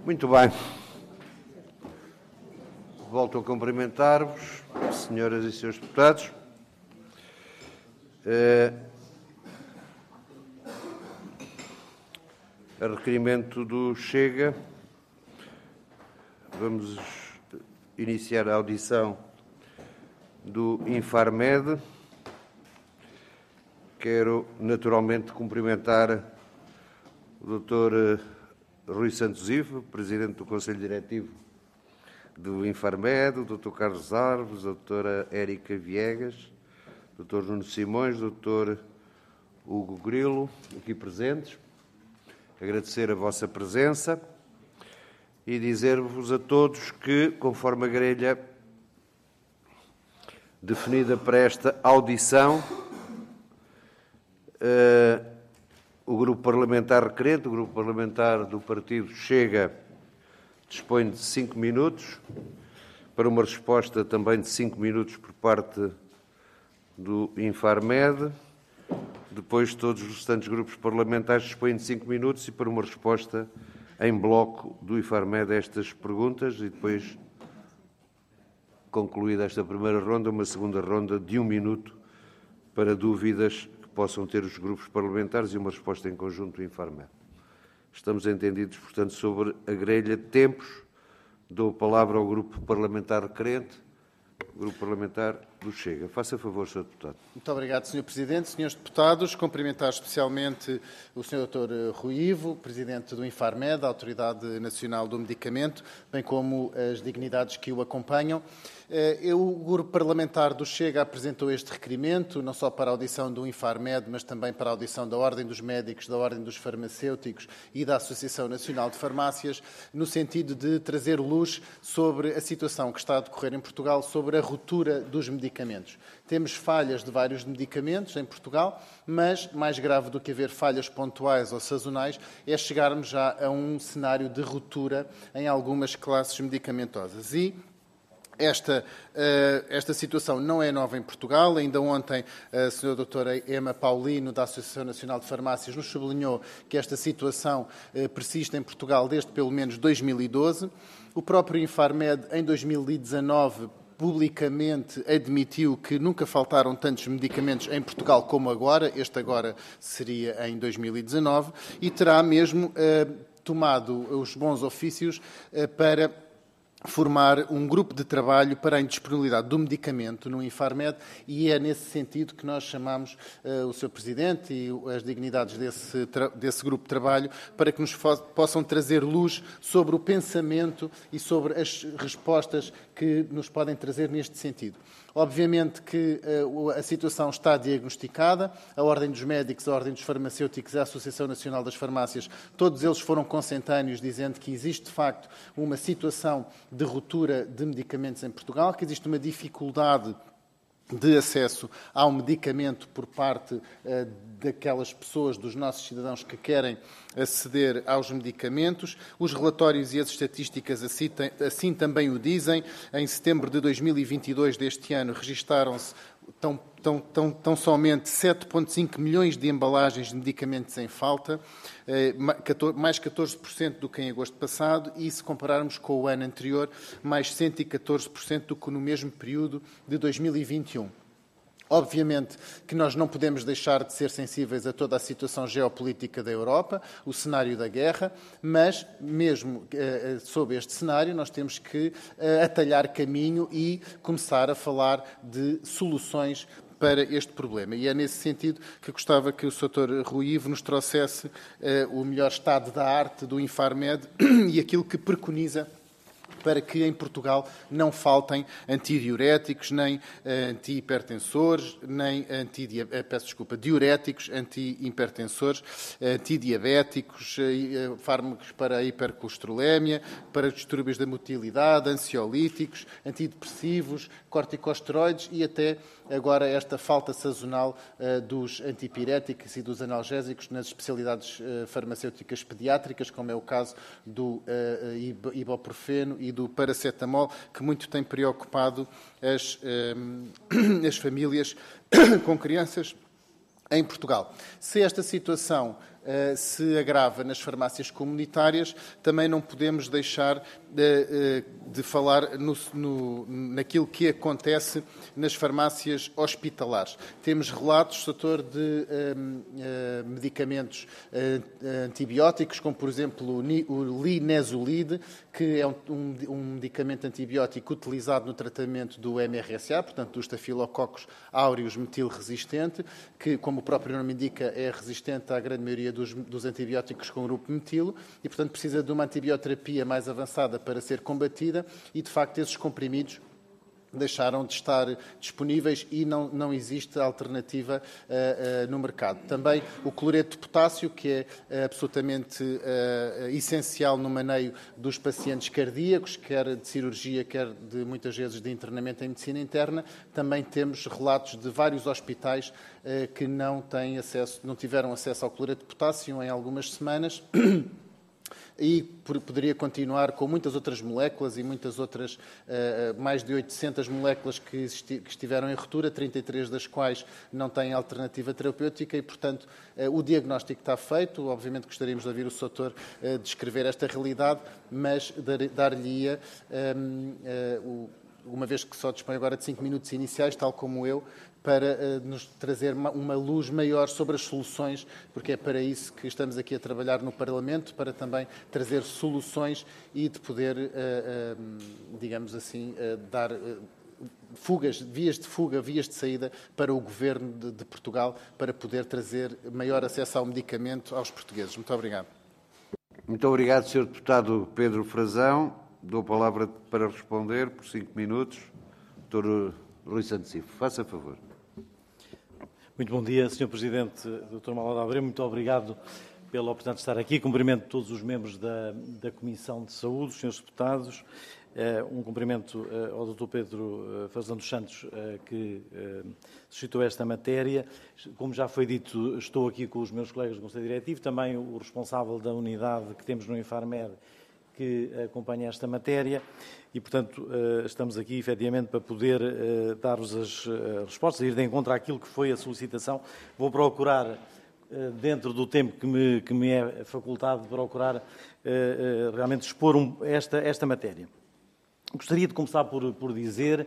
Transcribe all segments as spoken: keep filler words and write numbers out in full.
Muito bem. Volto a cumprimentar-vos, senhoras e senhores deputados. É, a requerimento do Chega, vamos iniciar a audição do Infarmed. Quero naturalmente cumprimentar o doutor Rui Santos Ivo, Presidente do Conselho Diretivo do Infarmed, o doutor Carlos Alves, a doutora Érica Viegas, o doutor Nuno Simões, o doutor Hugo Grilo, aqui presentes. Agradecer a vossa presença e dizer-vos a todos que, conforme a grelha definida para esta audição, uh, o Grupo Parlamentar requerente, o Grupo Parlamentar do Partido Chega, dispõe de cinco minutos para uma resposta também de cinco minutos por parte do Infarmed. Depois, todos os restantes grupos parlamentares dispõem de cinco minutos e para uma resposta em bloco do Infarmed a estas perguntas e depois, concluída esta primeira ronda, uma segunda ronda de um minuto para dúvidas que possam ter os grupos parlamentares e uma resposta em conjunto do Infarmed. Estamos entendidos, portanto, sobre a grelha de tempos. Dou a palavra ao Grupo Parlamentar requerente, Grupo Parlamentar do Chega. Faça favor, senhor Deputado. Muito obrigado, senhor Presidente. Senhores Deputados, cumprimentar especialmente o senhor doutor Rui Ivo, Presidente do Infarmed, a Autoridade Nacional do Medicamento, bem como as dignidades que o acompanham. O Grupo Parlamentar do Chega apresentou este requerimento, não só para a audição do Infarmed, mas também para a audição da Ordem dos Médicos, da Ordem dos Farmacêuticos e da Associação Nacional de Farmácias, no sentido de trazer luz sobre a situação que está a decorrer em Portugal, sobre a ruptura dos medicamentos. Temos falhas de vários medicamentos em Portugal, mas mais grave do que haver falhas pontuais ou sazonais é chegarmos já a um cenário de ruptura em algumas classes medicamentosas. E Esta, esta situação não é nova em Portugal. Ainda ontem a senhora doutora Emma Paulino, da Associação Nacional de Farmácias, nos sublinhou que esta situação persiste em Portugal desde pelo menos dois mil e doze. O próprio Infarmed, em dois mil e dezanove, publicamente admitiu que nunca faltaram tantos medicamentos em Portugal como agora. Este agora seria em dois mil e dezanove. E terá mesmo eh, tomado os bons ofícios eh, para formar um grupo de trabalho para a indisponibilidade do medicamento no Infarmed e é nesse sentido que nós chamamos uh, o senhor Presidente e as dignidades desse, desse grupo de trabalho para que nos possam trazer luz sobre o pensamento e sobre as respostas que nos podem trazer neste sentido. Obviamente que uh, a situação está diagnosticada, a Ordem dos Médicos, a Ordem dos Farmacêuticos e a Associação Nacional das Farmácias, todos eles foram consentâneos dizendo que existe de facto uma situação de ruptura de medicamentos em Portugal, que existe uma dificuldade de acesso ao medicamento por parte uh, daquelas pessoas, dos nossos cidadãos que querem aceder aos medicamentos. Os relatórios e as estatísticas assim, assim também o dizem. Em setembro de dois mil e vinte e dois deste ano registaram-se tão, tão, tão, tão somente sete vírgula cinco milhões de embalagens de medicamentos em falta, mais catorze por cento do que em agosto passado e, se compararmos com o ano anterior, mais cento e catorze por cento do que no mesmo período de dois mil e vinte e um. Obviamente que nós não podemos deixar de ser sensíveis a toda a situação geopolítica da Europa, o cenário da guerra, mas mesmo eh, sob este cenário nós temos que eh, atalhar caminho e começar a falar de soluções para este problema. E é nesse sentido que gostava que o doutor Rui Ivo nos trouxesse eh, o melhor estado da arte do Infarmed e aquilo que preconiza para que em Portugal não faltem antidiuréticos, nem uh, antihipertensores, nem anti, uh, peço desculpa, diuréticos, antihipertensores, uh, antidiabéticos, uh, fármacos para a hipercolesterolemia, para distúrbios da motilidade, ansiolíticos, antidepressivos, corticosteroides e até agora esta falta sazonal uh, dos antipiréticos e dos analgésicos nas especialidades uh, farmacêuticas pediátricas, como é o caso do uh, ibuprofeno e do paracetamol, que muito tem preocupado as, um, as famílias com crianças em Portugal. Se esta situação uh, se agrava nas farmácias comunitárias, também não podemos deixar de, de falar no, no, naquilo que acontece nas farmácias hospitalares. Temos relatos, doutor, de um, uh, medicamentos uh, antibióticos, como, por exemplo, o, o linezolide, que é um, um, um medicamento antibiótico utilizado no tratamento do M R S A, portanto, do Staphylococcus aureus metil-resistente, que, como o próprio nome indica, é resistente à grande maioria dos, dos antibióticos com grupo metilo e, portanto, precisa de uma antibioterapia mais avançada para ser combatida e, de facto, esses comprimidos deixaram de estar disponíveis e não, não existe alternativa uh, uh, no mercado. Também o cloreto de potássio, que é uh, absolutamente uh, essencial no maneio dos pacientes cardíacos, quer de cirurgia, quer de muitas vezes de internamento em medicina interna. Também temos relatos de vários hospitais uh, que não têm acesso, não tiveram acesso ao cloreto de potássio em algumas semanas. E poderia continuar com muitas outras moléculas e muitas outras, mais de oitocentas moléculas que estiveram em ruptura, trinta e três das quais não têm alternativa terapêutica e, portanto, o diagnóstico está feito. Obviamente gostaríamos de ouvir o doutor descrever esta realidade, mas dar-lhe-ia, uma vez que só dispõe agora de cinco minutos iniciais, tal como eu, para uh, nos trazer uma, uma luz maior sobre as soluções, porque é para isso que estamos aqui a trabalhar no Parlamento, para também trazer soluções e de poder, uh, uh, digamos assim, uh, dar uh, fugas, vias de fuga, vias de saída para o Governo de, de Portugal, para poder trazer maior acesso ao medicamento aos portugueses. Muito obrigado. Muito obrigado, senhor Deputado Pedro Frazão. Dou a palavra para responder, por cinco minutos, doutor Rui Santos Ivo. Faça favor. Muito bom dia, senhor Presidente, doutor Malado Abreu. Muito obrigado pela oportunidade de estar aqui. Cumprimento todos os membros da, da Comissão de Saúde, os senhores deputados. Uh, um cumprimento uh, ao doutor Pedro uh, Frazão dos Santos, uh, que uh, suscitou esta matéria. Como já foi dito, estou aqui com os meus colegas do Conselho Diretivo, também o responsável da unidade que temos no Infarmed, que acompanha esta matéria e, portanto, estamos aqui, efetivamente, para poder dar-vos as respostas, ir de encontro àquilo que foi a solicitação. Vou procurar, dentro do tempo que me, que me é facultado, procurar realmente expor um, esta, esta matéria. Gostaria de começar por, por dizer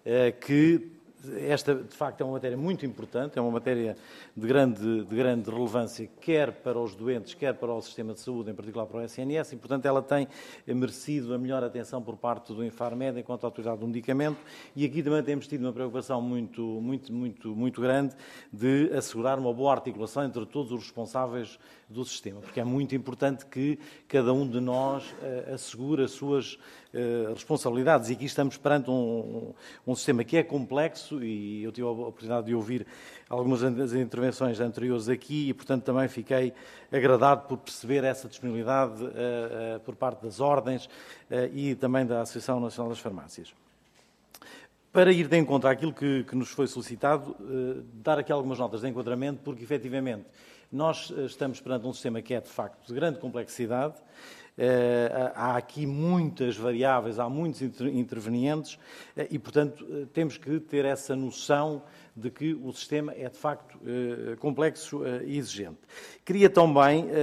que esta, de facto, é uma matéria muito importante, é uma matéria de grande, de grande relevância, quer para os doentes, quer para o sistema de saúde, em particular para o S N S, e, portanto, ela tem merecido a melhor atenção por parte do Infarmed enquanto autoridade do medicamento, e aqui também temos tido uma preocupação muito, muito, muito, muito grande de assegurar uma boa articulação entre todos os responsáveis do sistema, porque é muito importante que cada um de nós uh, assegure as suas uh, responsabilidades, e aqui estamos perante um, um, um sistema que é complexo, e eu tive a oportunidade de ouvir algumas das intervenções anteriores aqui e, portanto, também fiquei agradado por perceber essa disponibilidade uh, uh, por parte das ordens uh, e também da Associação Nacional das Farmácias. Para ir de encontro àquilo que, que nos foi solicitado, uh, dar aqui algumas notas de enquadramento, porque, efetivamente, nós estamos perante um sistema que é, de facto, de grande complexidade. Uh, há aqui muitas variáveis, há muitos inter intervenientes uh, e, portanto, uh, temos que ter essa noção de que o sistema é, de facto, uh, complexo uh, e exigente. Queria também uh,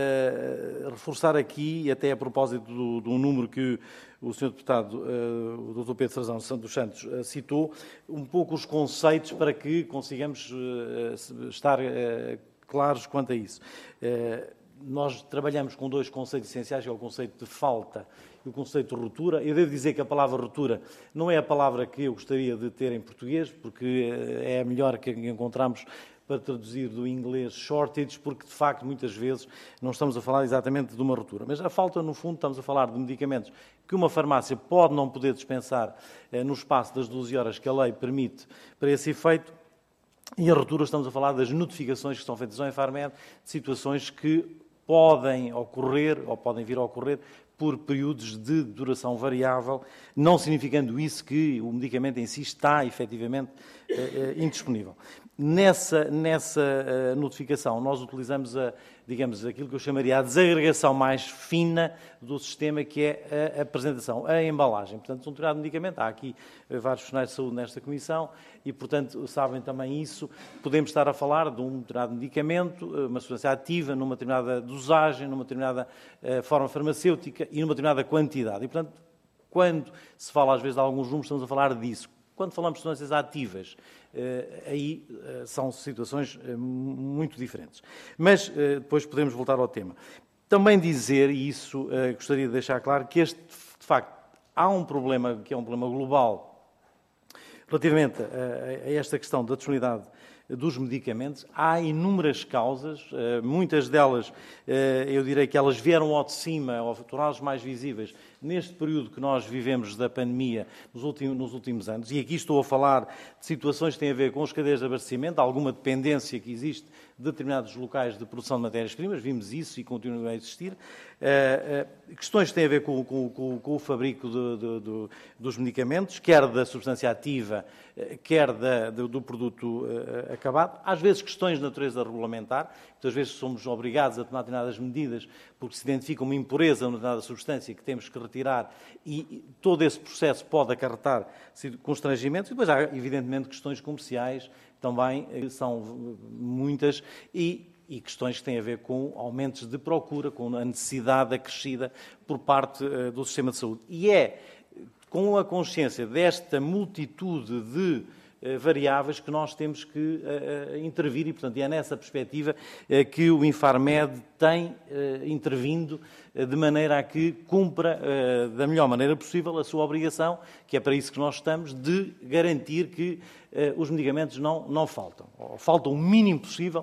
uh, reforçar aqui, até a propósito do, do número que o senhor Deputado, uh, o doutor Pedro Frazão dos Santos, uh, citou, um pouco os conceitos para que consigamos uh, estar uh, claros quanto a isso. Uh, Nós trabalhamos com dois conceitos essenciais, que é o conceito de falta e o conceito de ruptura. Eu devo dizer que a palavra ruptura não é a palavra que eu gostaria de ter em português, porque é a melhor que encontramos para traduzir do inglês shortage, porque, de facto, muitas vezes não estamos a falar exatamente de uma ruptura. Mas a falta, no fundo, estamos a falar de medicamentos que uma farmácia pode não poder dispensar eh, no espaço das doze horas que a lei permite para esse efeito. E a ruptura, estamos a falar das notificações que são feitas ao Infarmed, de situações que podem ocorrer, ou podem vir a ocorrer, por períodos de duração variável, não significando isso que o medicamento em si está, efetivamente, indisponível. Nessa, nessa notificação, nós utilizamos a digamos, aquilo que eu chamaria a desagregação mais fina do sistema, que é a apresentação, a embalagem. Portanto, um determinado medicamento, há aqui vários profissionais de saúde nesta comissão e, portanto, sabem também isso. Podemos estar a falar de um determinado medicamento, uma substância ativa, numa determinada dosagem, numa determinada uh, forma farmacêutica e numa determinada quantidade. E, portanto, quando se fala às vezes de alguns números, estamos a falar disso. Quando falamos de substâncias ativas, aí são situações muito diferentes. Mas depois podemos voltar ao tema. Também dizer, e isso gostaria de deixar claro, que este, de facto, há um problema que é um problema global relativamente a esta questão da disponibilidade dos medicamentos. Há inúmeras causas, muitas delas, eu direi que elas vieram ao de cima, ou tornaram-se mais visíveis, neste período que nós vivemos da pandemia nos últimos, nos últimos anos. E aqui estou a falar de situações que têm a ver com as cadeias de abastecimento, alguma dependência que existe de determinados locais de produção de matérias-primas, vimos isso e continua a existir. Uh, uh, questões que têm a ver com, com, com, com o fabrico de, de, de, dos medicamentos, quer da substância ativa, uh, quer da, do, do produto uh, acabado. Às vezes questões de natureza regulamentar, muitas vezes somos obrigados a tomar determinadas medidas porque se identifica uma impureza numa determinada substância que temos que retirar e todo esse processo pode acarretar constrangimentos. E depois há, evidentemente, questões comerciais também, são muitas, e, e questões que têm a ver com aumentos de procura, com a necessidade acrescida por parte uh, do sistema de saúde. E é com a consciência desta multitude de uh, variáveis que nós temos que uh, uh, intervir e, portanto, é nessa perspectiva uh, que o Infarmed tem uh, intervindo uh, de maneira a que cumpra uh, da melhor maneira possível a sua obrigação, que é para isso que nós estamos, de garantir que uh, os medicamentos não, não faltam, ou faltam o mínimo possível,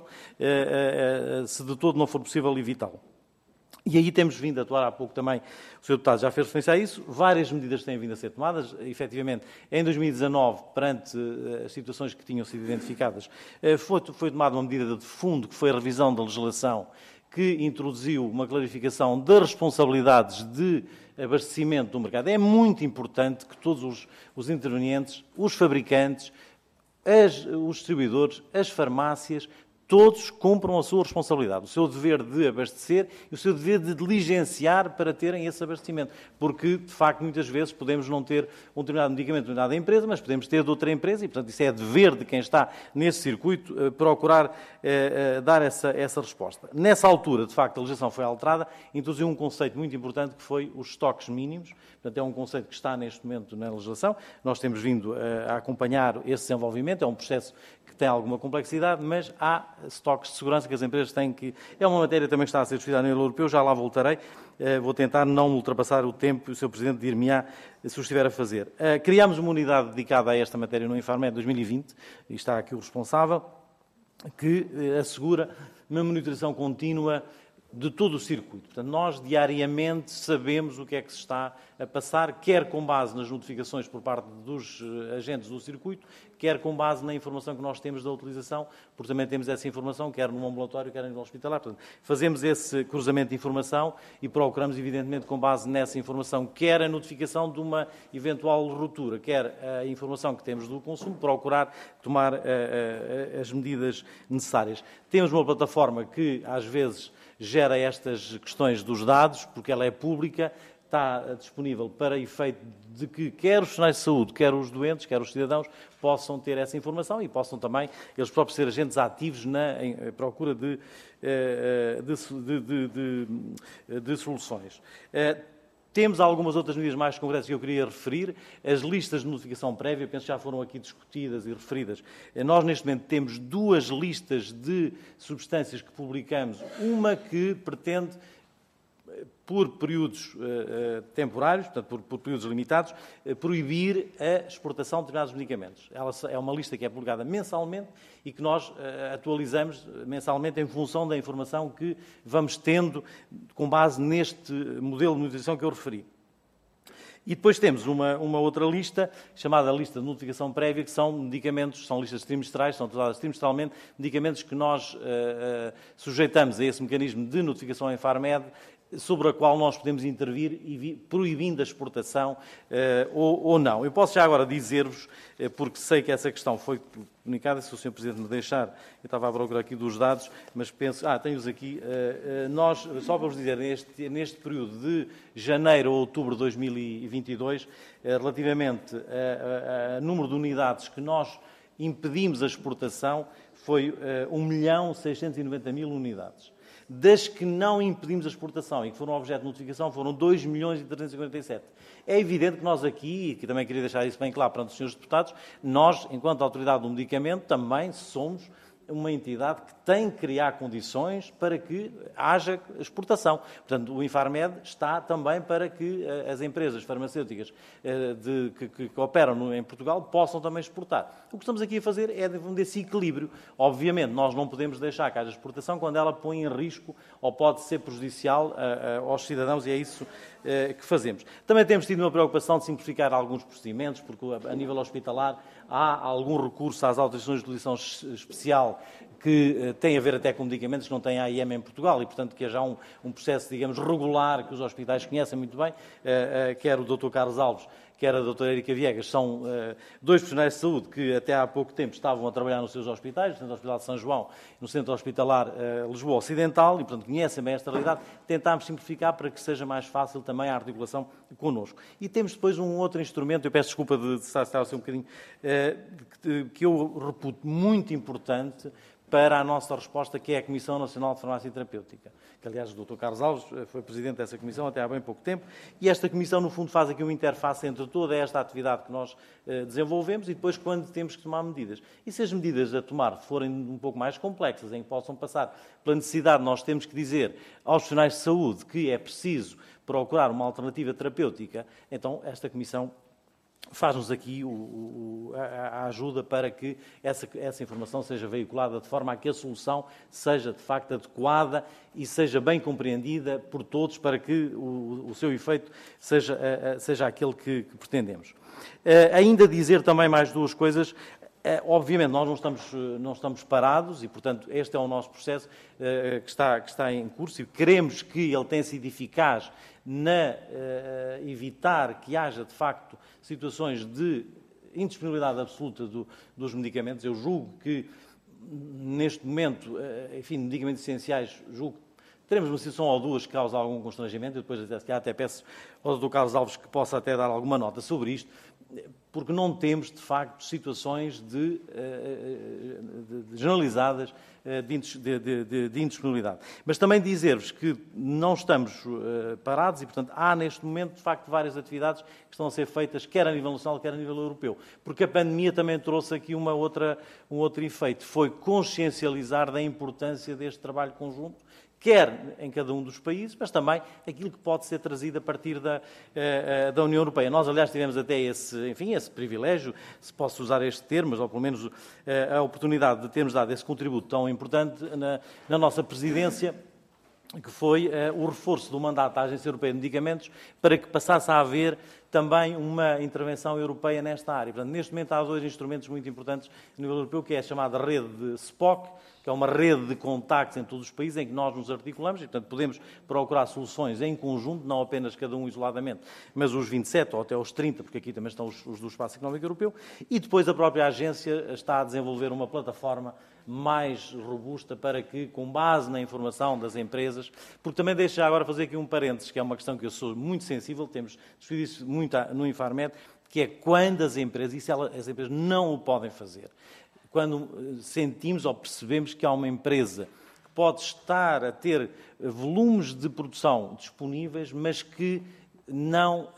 uh, uh, se de todo não for possível evitá-lo. E aí temos vindo a atuar, há pouco também, o senhor Deputado já fez referência a isso, várias medidas têm vindo a ser tomadas. Efetivamente, em dois mil e dezanove, perante as situações que tinham sido identificadas, foi, foi tomada uma medida de fundo, que foi a revisão da legislação, que introduziu uma clarificação das responsabilidades de abastecimento do mercado. É muito importante que todos os, os intervenientes, os fabricantes, as, os distribuidores, as farmácias, todos cumpram a sua responsabilidade, o seu dever de abastecer e o seu dever de diligenciar para terem esse abastecimento. Porque, de facto, muitas vezes podemos não ter um determinado medicamento de uma determinada empresa, mas podemos ter de outra empresa e, portanto, isso é dever de quem está nesse circuito procurar eh, dar essa, essa resposta. Nessa altura, de facto, a legislação foi alterada, introduziu um conceito muito importante que foi os estoques mínimos. Portanto, é um conceito que está neste momento na legislação. Nós temos vindo a, a acompanhar esse desenvolvimento, é um processo que tem alguma complexidade, mas há estoques de segurança que as empresas têm que... É uma matéria também que está a ser discutida a nível europeu, já lá voltarei. Uh, vou tentar não ultrapassar o tempo, o senhor Presidente dir-me-á se o estiver a fazer. Uh, criámos uma unidade dedicada a esta matéria no Infarmed dois mil e vinte, e está aqui o responsável, que uh, assegura uma monitorização contínua de todo o circuito. Portanto, nós diariamente sabemos o que é que se está a passar, quer com base nas notificações por parte dos agentes do circuito, quer com base na informação que nós temos da utilização, porque também temos essa informação, quer no ambulatório, quer no hospitalar. Portanto, fazemos esse cruzamento de informação e procuramos, evidentemente, com base nessa informação, quer a notificação de uma eventual ruptura, quer a informação que temos do consumo, procurar tomar uh, uh, as medidas necessárias. Temos uma plataforma que, às vezes, gera estas questões dos dados, porque ela é pública, está disponível para efeito de que quer os profissionais de saúde, quer os doentes, quer os cidadãos, possam ter essa informação e possam também, eles próprios, ser agentes ativos na em procura de, de, de, de, de soluções. Temos algumas outras medidas mais concretas que eu queria referir. As listas de notificação prévia, penso que já foram aqui discutidas e referidas. Nós, neste momento, temos duas listas de substâncias que publicamos. Uma que pretende, por períodos uh, temporários, portanto, por, por períodos limitados, uh, proibir a exportação de determinados medicamentos. Ela é uma lista que é publicada mensalmente e que nós uh, atualizamos mensalmente em função da informação que vamos tendo com base neste modelo de monitorização que eu referi. E depois temos uma, uma outra lista, chamada lista de notificação prévia, que são medicamentos, são listas trimestrais, são tratadas trimestralmente, medicamentos que nós uh, uh, sujeitamos a esse mecanismo de notificação em Infarmed sobre a qual nós podemos intervir e proibindo a exportação eh, ou, ou não. Eu posso já agora dizer-vos, eh, porque sei que essa questão foi comunicada, se o senhor Presidente me deixar, eu estava a procurar aqui dos dados, mas penso, ah, tenho-os aqui, eh, eh, nós, só para vos dizer, neste, neste período de janeiro a outubro de dois mil e vinte e dois, eh, relativamente ao número de unidades que nós impedimos a exportação, foi eh, um milhão seiscentos e noventa mil unidades. Das que não impedimos a exportação e que foram objeto de notificação foram dois milhões e trezentos e quarenta e sete. É evidente que nós aqui, e que também queria deixar isso bem claro perante os senhores deputados, nós, enquanto autoridade do medicamento, também somos uma entidade que tem que criar condições para que haja exportação. Portanto, o Infarmed está também para que uh, as empresas farmacêuticas uh, de, que, que, que operam no, em Portugal possam também exportar. O que estamos aqui a fazer é desse equilíbrio. Obviamente, nós não podemos deixar que haja exportação quando ela põe em risco ou pode ser prejudicial uh, uh, aos cidadãos, e é isso uh, que fazemos. Também temos tido uma preocupação de simplificar alguns procedimentos, porque a nível hospitalar há algum recurso às autorizações de utilização especial que uh, tem a ver até com medicamentos que não têm A I M em Portugal e, portanto, que haja um, um processo, digamos, regular que os hospitais conhecem muito bem, uh, uh, quer o doutor Carlos Alves, quer a doutora Erika Viegas, são uh, dois profissionais de saúde que até há pouco tempo estavam a trabalhar nos seus hospitais, no Centro Hospitalar de São João, no Centro Hospitalar uh, Lisboa Ocidental, e, portanto, conhecem bem esta realidade. Tentámos simplificar para que seja mais fácil também a articulação connosco. E temos depois um outro instrumento, eu peço desculpa de, de estar a ser um bocadinho, uh, que eu reputo muito importante para a nossa resposta, que é a Comissão Nacional de Farmácia Terapêutica, que, aliás, o doutor Carlos Alves foi presidente dessa comissão até há bem pouco tempo, e esta comissão, no fundo, faz aqui uma interface entre toda esta atividade que nós eh, desenvolvemos e depois quando temos que tomar medidas. E se as medidas a tomar forem um pouco mais complexas, em que possam passar pela necessidade, nós temos que dizer aos profissionais de saúde que é preciso procurar uma alternativa terapêutica, então esta comissão faz-nos aqui o, o, a, a ajuda para que essa, essa informação seja veiculada de forma a que a solução seja, de facto, adequada e seja bem compreendida por todos para que o, o seu efeito seja, a, a, seja aquele que, que pretendemos. Uh, ainda dizer também mais duas coisas. Uh, obviamente, nós não estamos, não estamos parados e, portanto, este é o nosso processo uh, que, está, que está em curso e queremos que ele tenha sido eficaz na uh, evitar que haja, de facto, situações de indisponibilidade absoluta do, dos medicamentos. Eu julgo que, neste momento, uh, enfim, medicamentos essenciais, julgo que teremos uma situação ou duas que causa algum constrangimento. Eu depois até, até peço ao doutor Carlos Alves que possa até dar alguma nota sobre isto, porque não temos, de facto, situações de, de, de generalizadas de, de, de, de indisponibilidade. Mas também dizer-vos que não estamos parados e, portanto, há neste momento, de facto, várias atividades que estão a ser feitas, quer a nível nacional, quer a nível europeu. Porque a pandemia também trouxe aqui uma outra, um outro efeito, foi consciencializar da importância deste trabalho conjunto, quer em cada um dos países, mas também aquilo que pode ser trazido a partir da, da União Europeia. Nós, aliás, tivemos até esse, enfim, esse privilégio, se posso usar este termo, mas ou pelo menos a oportunidade de termos dado esse contributo tão importante na, na nossa presidência, que foi uh, o reforço do mandato da Agência Europeia de Medicamentos para que passasse a haver também uma intervenção europeia nesta área. Portanto, neste momento há dois instrumentos muito importantes a nível europeu, que é a chamada rede de S P O C, que é uma rede de contactos em todos os países em que nós nos articulamos e, portanto, podemos procurar soluções em conjunto, não apenas cada um isoladamente, mas os vinte e sete ou até os trinta, porque aqui também estão os, os do Espaço Económico Europeu, e depois a própria agência está a desenvolver uma plataforma mais robusta para que, com base na informação das empresas, porque também deixo já agora fazer aqui um parênteses, que é uma questão que eu sou muito sensível, temos discutido isso muito no Infarmed, que é quando as empresas, e se elas, as empresas não o podem fazer, quando sentimos ou percebemos que há uma empresa que pode estar a ter volumes de produção disponíveis, mas que não,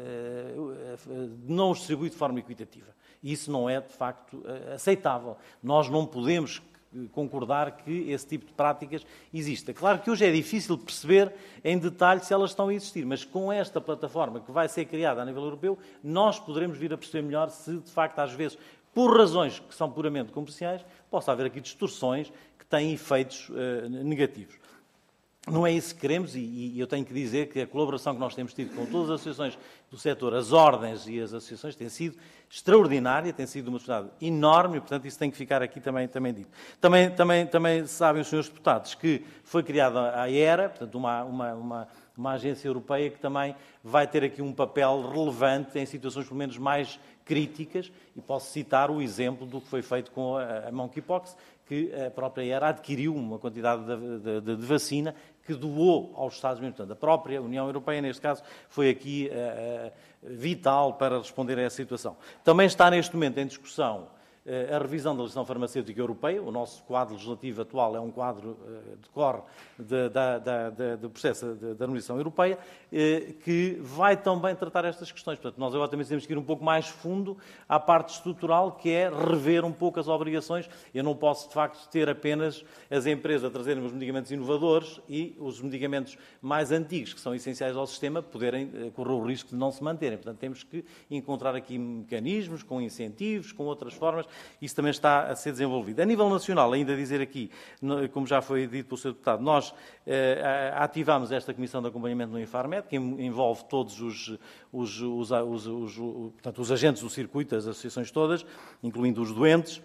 não os distribui de forma equitativa. E isso não é, de facto, aceitável. Nós não podemos concordar que esse tipo de práticas exista. Claro que hoje é difícil perceber em detalhe se elas estão a existir, mas com esta plataforma que vai ser criada a nível europeu, nós poderemos vir a perceber melhor se, de facto, às vezes, por razões que são puramente comerciais, possa haver aqui distorções que têm efeitos uh, negativos. Não é isso que queremos e, e eu tenho que dizer que a colaboração que nós temos tido com todas as associações do setor, as ordens e as associações, tem sido extraordinária, tem sido uma sociedade enorme e, portanto, isso tem que ficar aqui também, também dito. Também, também, também sabem os senhores deputados que foi criada a ERA, portanto, uma, uma, uma, uma agência europeia que também vai ter aqui um papel relevante em situações, pelo menos, mais críticas, e posso citar o exemplo do que foi feito com a, a monkeypox, que a própria E R A adquiriu uma quantidade de, de, de vacina que doou aos Estados-membros. Portanto, a própria União Europeia, neste caso, foi aqui uh, vital para responder a essa situação. Também está, neste momento, em discussão a revisão da legislação farmacêutica europeia. O nosso quadro legislativo atual é um quadro uh, decorre de, da, da, da, do processo da harmonização europeia, uh, que vai também tratar estas questões. Portanto, nós agora também temos que ir um pouco mais fundo à parte estrutural, que é rever um pouco as obrigações. Eu não posso, de facto, ter apenas as empresas a trazerem os medicamentos inovadores e os medicamentos mais antigos, que são essenciais ao sistema, poderem uh, correr o risco de não se manterem. Portanto, temos que encontrar aqui mecanismos, com incentivos, com outras formas. Isso também está a ser desenvolvido. A nível nacional, ainda dizer aqui, como já foi dito pelo senhor Deputado, nós eh, ativamos esta Comissão de Acompanhamento no Infarmed, que envolve todos os, os, os, os, os, os, portanto, os agentes do circuito, as associações todas, incluindo os doentes,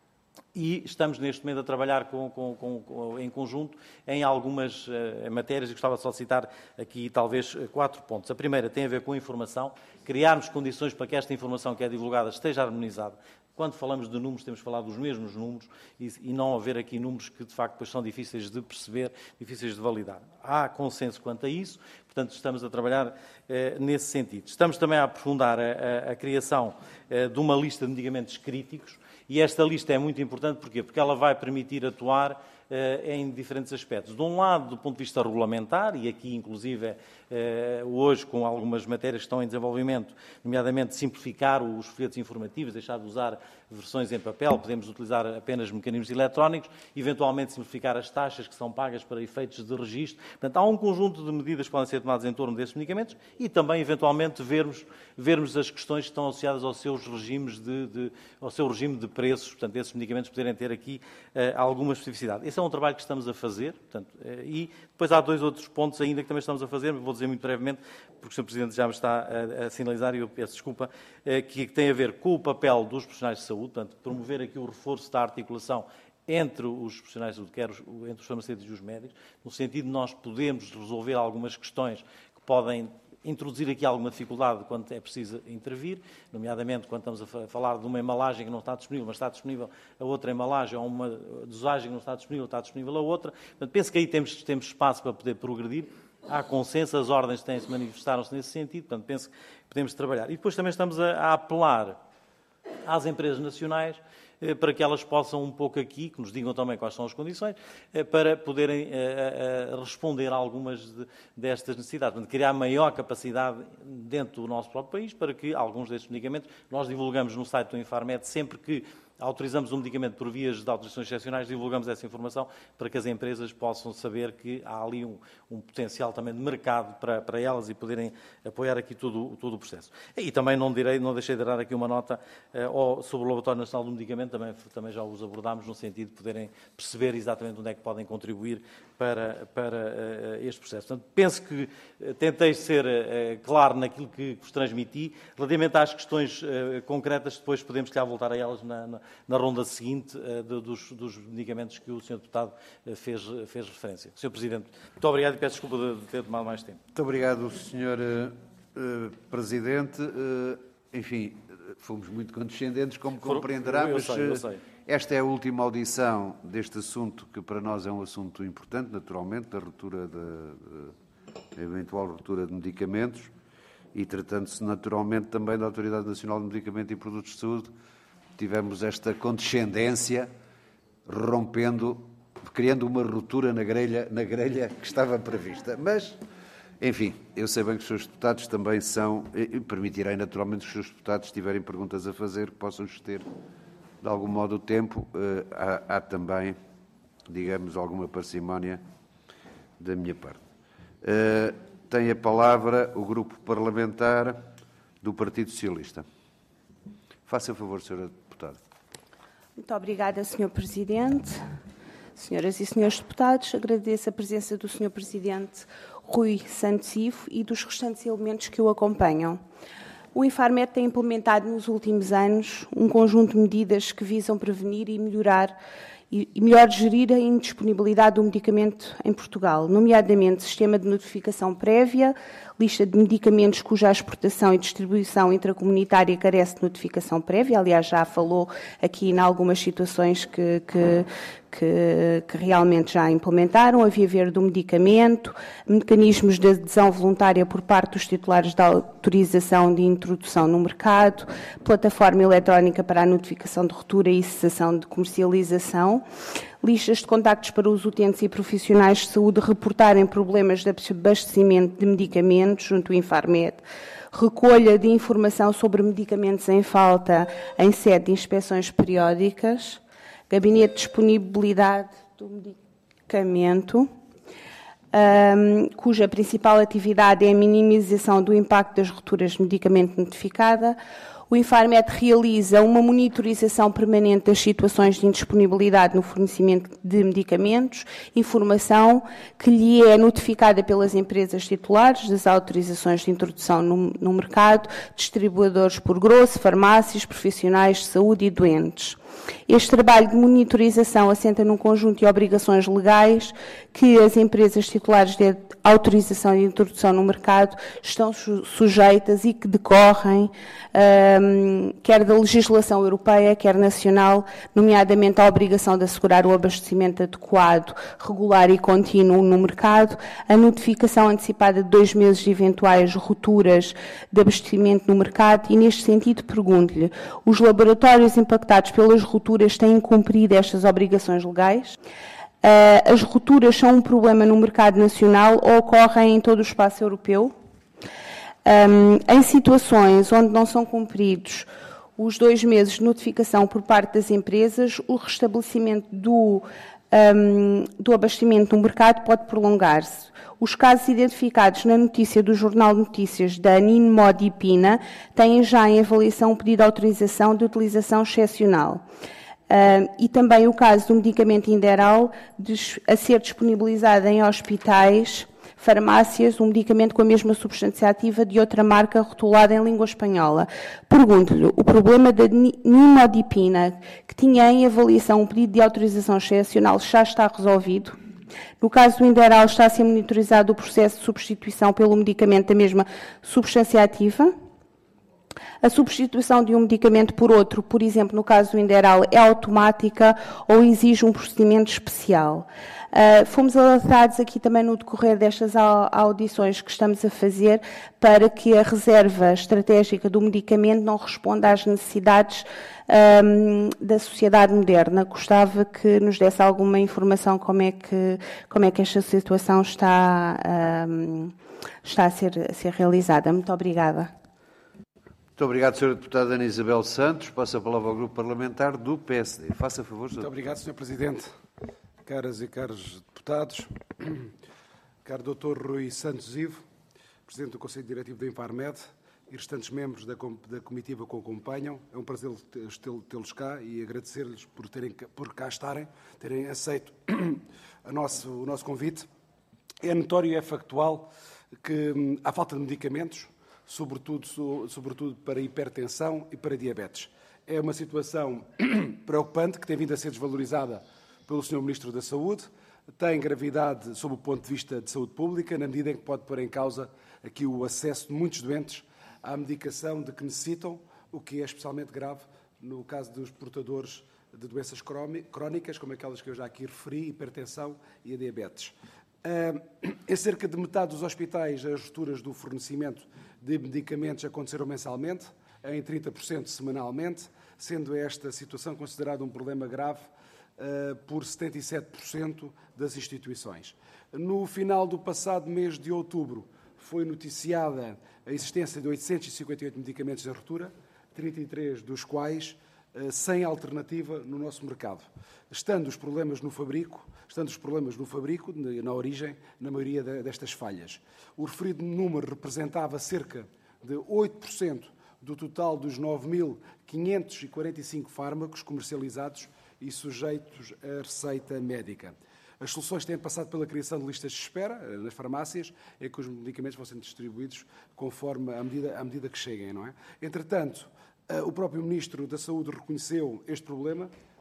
e estamos neste momento a trabalhar com, com, com, em conjunto em algumas uh, matérias, e gostava só de citar aqui talvez quatro pontos. A primeira tem a ver com a informação, criarmos condições para que esta informação que é divulgada esteja harmonizada. Quando falamos de números, temos que falar dos mesmos números e, e não haver aqui números que, de facto, depois são difíceis de perceber, difíceis de validar. Há consenso quanto a isso, portanto, estamos a trabalhar eh, nesse sentido. Estamos também a aprofundar a, a, a criação eh, de uma lista de medicamentos críticos, e esta lista é muito importante, porquê? Porque ela vai permitir atuar eh, em diferentes aspectos. De um lado, do ponto de vista regulamentar, e aqui, inclusive, eh, hoje, com algumas matérias que estão em desenvolvimento, nomeadamente simplificar os folhetos informativos, deixar de usar versões em papel, podemos utilizar apenas mecanismos eletrónicos, eventualmente simplificar as taxas que são pagas para efeitos de registro. Portanto, há um conjunto de medidas que podem ser tomadas em torno desses medicamentos e também, eventualmente, vermos, vermos as questões que estão associadas aos seus regimes de, de, ao seu regime de preços, portanto, esses medicamentos poderem ter aqui uh, alguma especificidade. Esse é um trabalho que estamos a fazer, portanto, uh, e depois há dois outros pontos ainda que também estamos a fazer, vou dizer muito brevemente, porque o senhor Presidente já me está a, a sinalizar e eu peço desculpa, uh, que tem a ver com o papel dos profissionais de saúde, portanto, promover aqui o reforço da articulação entre os profissionais de saúde, quer entre os farmacêuticos e os médicos, no sentido de nós podermos resolver algumas questões que podem introduzir aqui alguma dificuldade quando é preciso intervir, nomeadamente quando estamos a falar de uma embalagem que não está disponível, mas está disponível a outra embalagem, ou uma dosagem que não está disponível, está disponível a outra. Portanto, penso que aí temos, temos espaço para poder progredir. Há consenso, as ordens têm-se manifestaram-se nesse sentido, portanto, penso que podemos trabalhar. E depois também estamos a, a apelar às empresas nacionais eh, para que elas possam um pouco aqui, que nos digam também quais são as condições, eh, para poderem eh, responder a algumas de, destas necessidades. Portanto, criar maior capacidade dentro do nosso próprio país para que alguns destes medicamentos, nós divulgamos no site do Infarmed, sempre que autorizamos um medicamento por vias de autorizações excepcionais, divulgamos essa informação para que as empresas possam saber que há ali um, um potencial também de mercado para, para elas e poderem apoiar aqui todo, todo o processo. E também não, direi, não deixei de dar aqui uma nota uh, sobre o Laboratório Nacional do Medicamento, também, também já os abordámos no sentido de poderem perceber exatamente onde é que podem contribuir para, para uh, este processo. Portanto, penso que uh, tentei ser uh, claro naquilo que vos transmiti. Relativamente às questões uh, concretas, depois podemos, calhar, voltar a elas na, na na ronda seguinte uh, dos, dos medicamentos que o senhor Deputado uh, fez, fez referência. senhor Presidente, muito obrigado e peço desculpa de, de ter tomado mais tempo. Muito obrigado, senhor uh, Presidente. Uh, enfim, fomos muito condescendentes, como For, compreenderá, eu mas sei, eu sei. Esta é a última audição deste assunto, que para nós é um assunto importante, naturalmente, da ruptura de, de eventual ruptura de medicamentos, e tratando-se naturalmente também da Autoridade Nacional de Medicamento e Produtos de Saúde. Tivemos esta condescendência, rompendo, criando uma ruptura na grelha, na grelha que estava prevista. Mas, enfim, eu sei bem que os seus deputados também são, e permitirei naturalmente que os seus deputados, se tiverem perguntas a fazer, que possam ter, de algum modo, o tempo. Há, há também, digamos, alguma parcimónia da minha parte. Tem a palavra o Grupo Parlamentar do Partido Socialista. Faça favor, senhora Deputada. Muito obrigada, senhor Presidente. Senhoras e senhores deputados, agradeço a presença do senhor Presidente Rui Santos Ivo e dos restantes elementos que o acompanham. O Infarmed tem implementado nos últimos anos um conjunto de medidas que visam prevenir e melhorar e melhor gerir a indisponibilidade do medicamento em Portugal, nomeadamente sistema de notificação prévia, lista de medicamentos cuja exportação e distribuição intracomunitária carece de notificação prévia. Aliás, já falou aqui em algumas situações que, que, que, que realmente já implementaram, a via verde do medicamento, mecanismos de adesão voluntária por parte dos titulares da autorização de introdução no mercado, plataforma eletrónica para a notificação de ruptura e cessação de comercialização, listas de contactos para os utentes e profissionais de saúde reportarem problemas de abastecimento de medicamentos junto ao Infarmed, recolha de informação sobre medicamentos em falta em sede de inspeções periódicas, gabinete de disponibilidade do medicamento, um, cuja principal atividade é a minimização do impacto das rupturas de medicamento notificada. O Infarmed realiza uma monitorização permanente das situações de indisponibilidade no fornecimento de medicamentos, informação que lhe é notificada pelas empresas titulares das autorizações de introdução no, no mercado, distribuidores por grosso, farmácias, profissionais de saúde e doentes. Este trabalho de monitorização assenta num conjunto de obrigações legais que as empresas titulares de autorização de introdução no mercado estão sujeitas e que decorrem um, quer da legislação europeia, quer nacional, nomeadamente a obrigação de assegurar o abastecimento adequado, regular e contínuo no mercado, a notificação antecipada de dois meses de eventuais rupturas de abastecimento no mercado e, neste sentido, pergunto-lhe, os laboratórios impactados pelas rupturas têm cumprido estas obrigações legais? Uh, as rupturas são um problema no mercado nacional ou ocorrem em todo o espaço europeu? Um, em situações onde não são cumpridos os dois meses de notificação por parte das empresas, o restabelecimento do, um, do abastecimento no mercado pode prolongar-se. Os casos identificados na notícia do Jornal de Notícias da ninmodipina têm já em avaliação um pedido de autorização de utilização excepcional. Uh, e também o caso do medicamento Inderal a ser disponibilizado em hospitais, farmácias, um medicamento com a mesma substância ativa de outra marca rotulada em língua espanhola. Pergunto-lhe, o problema da ninmodipina, que tinha em avaliação um pedido de autorização excepcional, já está resolvido? No caso do Inderal, está a ser monitorizado o processo de substituição pelo medicamento da mesma substância ativa? A substituição de um medicamento por outro, por exemplo, no caso do Inderal, é automática ou exige um procedimento especial? Uh, fomos alertados aqui também no decorrer destas audições que estamos a fazer para que a reserva estratégica do medicamento não responda às necessidades um, da sociedade moderna. Gostava que nos desse alguma informação como é que, como é que esta situação está, um, está a, ser, a ser realizada. Muito obrigada. Muito obrigado, senhora Deputada Ana Isabel Santos. Passo a palavra ao Grupo Parlamentar do P S D. Faça favor, senhor. Muito obrigado, senhor Presidente. Caras e caros deputados, caro doutor Rui Santos Ivo, Presidente do Conselho Diretivo da Infarmed e restantes membros da, da comitiva que o acompanham, é um prazer tê-los cá e agradecer-lhes por, terem, por cá estarem, terem aceito a nosso, o nosso convite. É notório e é factual que hum, há falta de medicamentos, sobretudo, so, sobretudo para hipertensão e para diabetes. É uma situação preocupante que tem vindo a ser desvalorizada pelo senhor Ministro da Saúde, tem gravidade sob o ponto de vista de saúde pública, na medida em que pode pôr em causa aqui o acesso de muitos doentes à medicação de que necessitam, o que é especialmente grave no caso dos portadores de doenças crónicas, como aquelas que eu já aqui referi, hipertensão e a diabetes. Em cerca de metade dos hospitais, as rupturas do fornecimento de medicamentos aconteceram mensalmente, em trinta por cento semanalmente, sendo esta situação considerada um problema grave por setenta e sete por cento das instituições. No final do passado mês de outubro, foi noticiada a existência de oitocentos e cinquenta e oito medicamentos de ruptura, trinta e três dos quais sem alternativa no nosso mercado. Estando os problemas no fabrico, estando os problemas no fabrico, na origem, na maioria destas falhas. O referido número representava cerca de oito por cento do total dos nove mil quinhentos e quarenta e cinco fármacos comercializados e sujeitos à receita médica. As soluções têm passado pela criação de listas de espera nas farmácias, em que os medicamentos vão sendo distribuídos conforme à medida, à medida que cheguem, não é? Entretanto, o próprio Ministro da Saúde reconheceu este problema,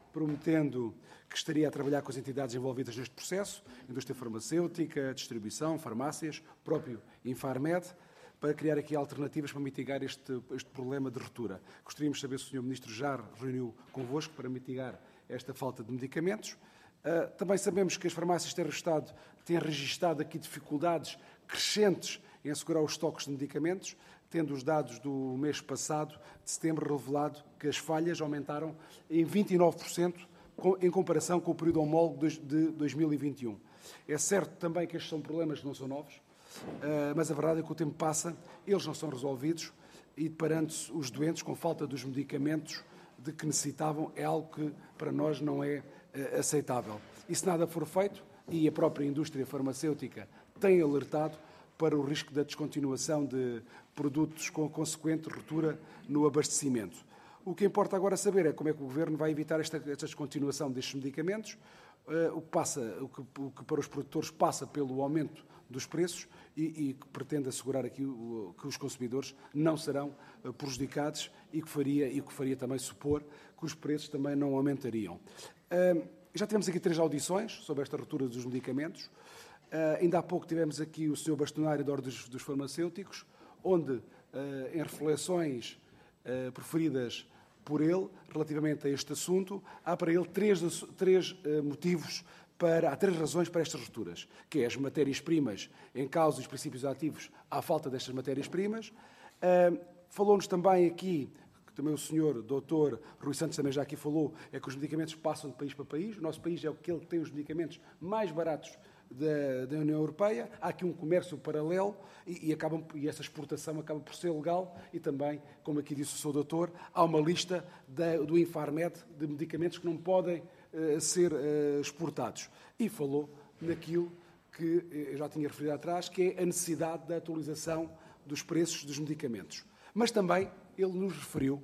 prometendo que estaria a trabalhar com as entidades envolvidas neste processo, indústria farmacêutica, distribuição, farmácias, próprio Infarmed, para criar aqui alternativas para mitigar este, este problema de ruptura. Gostaríamos de saber se o senhor Ministro já reuniu convosco para mitigar esta falta de medicamentos. Uh, também sabemos que as farmácias têm registado, têm registado aqui dificuldades crescentes em assegurar os estoques de medicamentos, tendo os dados do mês passado, de setembro, revelado que as falhas aumentaram em vinte e nove por cento em comparação com o período homólogo de dois mil e vinte e um. É certo também que estes são problemas que não são novos, mas a verdade é que o tempo passa, eles não são resolvidos e, deparando-se os doentes com falta dos medicamentos de que necessitavam, é algo que para nós não é aceitável. E se nada for feito, e a própria indústria farmacêutica tem alertado para o risco da descontinuação de produtos com consequente ruptura no abastecimento. O que importa agora saber é como é que o Governo vai evitar esta, esta descontinuação destes medicamentos, uh, o, que passa, o, que, o que para os produtores passa pelo aumento dos preços e, e que pretende assegurar aqui o, que os consumidores não serão uh, prejudicados e que, faria, e que faria também supor que os preços também não aumentariam. Uh, já tivemos aqui três audições sobre esta ruptura dos medicamentos. Uh, ainda há pouco tivemos aqui o senhor Bastonário da Ordem dos, dos Farmacêuticos, onde, uh, em reflexões uh, preferidas por ele, relativamente a este assunto, há para ele três, três uh, motivos, para, há três razões para estas rupturas, que é as matérias-primas em causa dos princípios ativos, à falta destas matérias-primas. Uh, falou-nos também aqui, que também o senhor doutor Rui Santos também já aqui falou, é que os medicamentos passam de país para país. O nosso país é aquele que tem os medicamentos mais baratos Da, da União Europeia. Há aqui um comércio paralelo e, e, acabam, e essa exportação acaba por ser legal e também, como aqui disse o seu doutor, há uma lista da, do Infarmed de medicamentos que não podem uh, ser uh, exportados. E falou naquilo que eu já tinha referido atrás, que é a necessidade da atualização dos preços dos medicamentos. Mas também ele nos referiu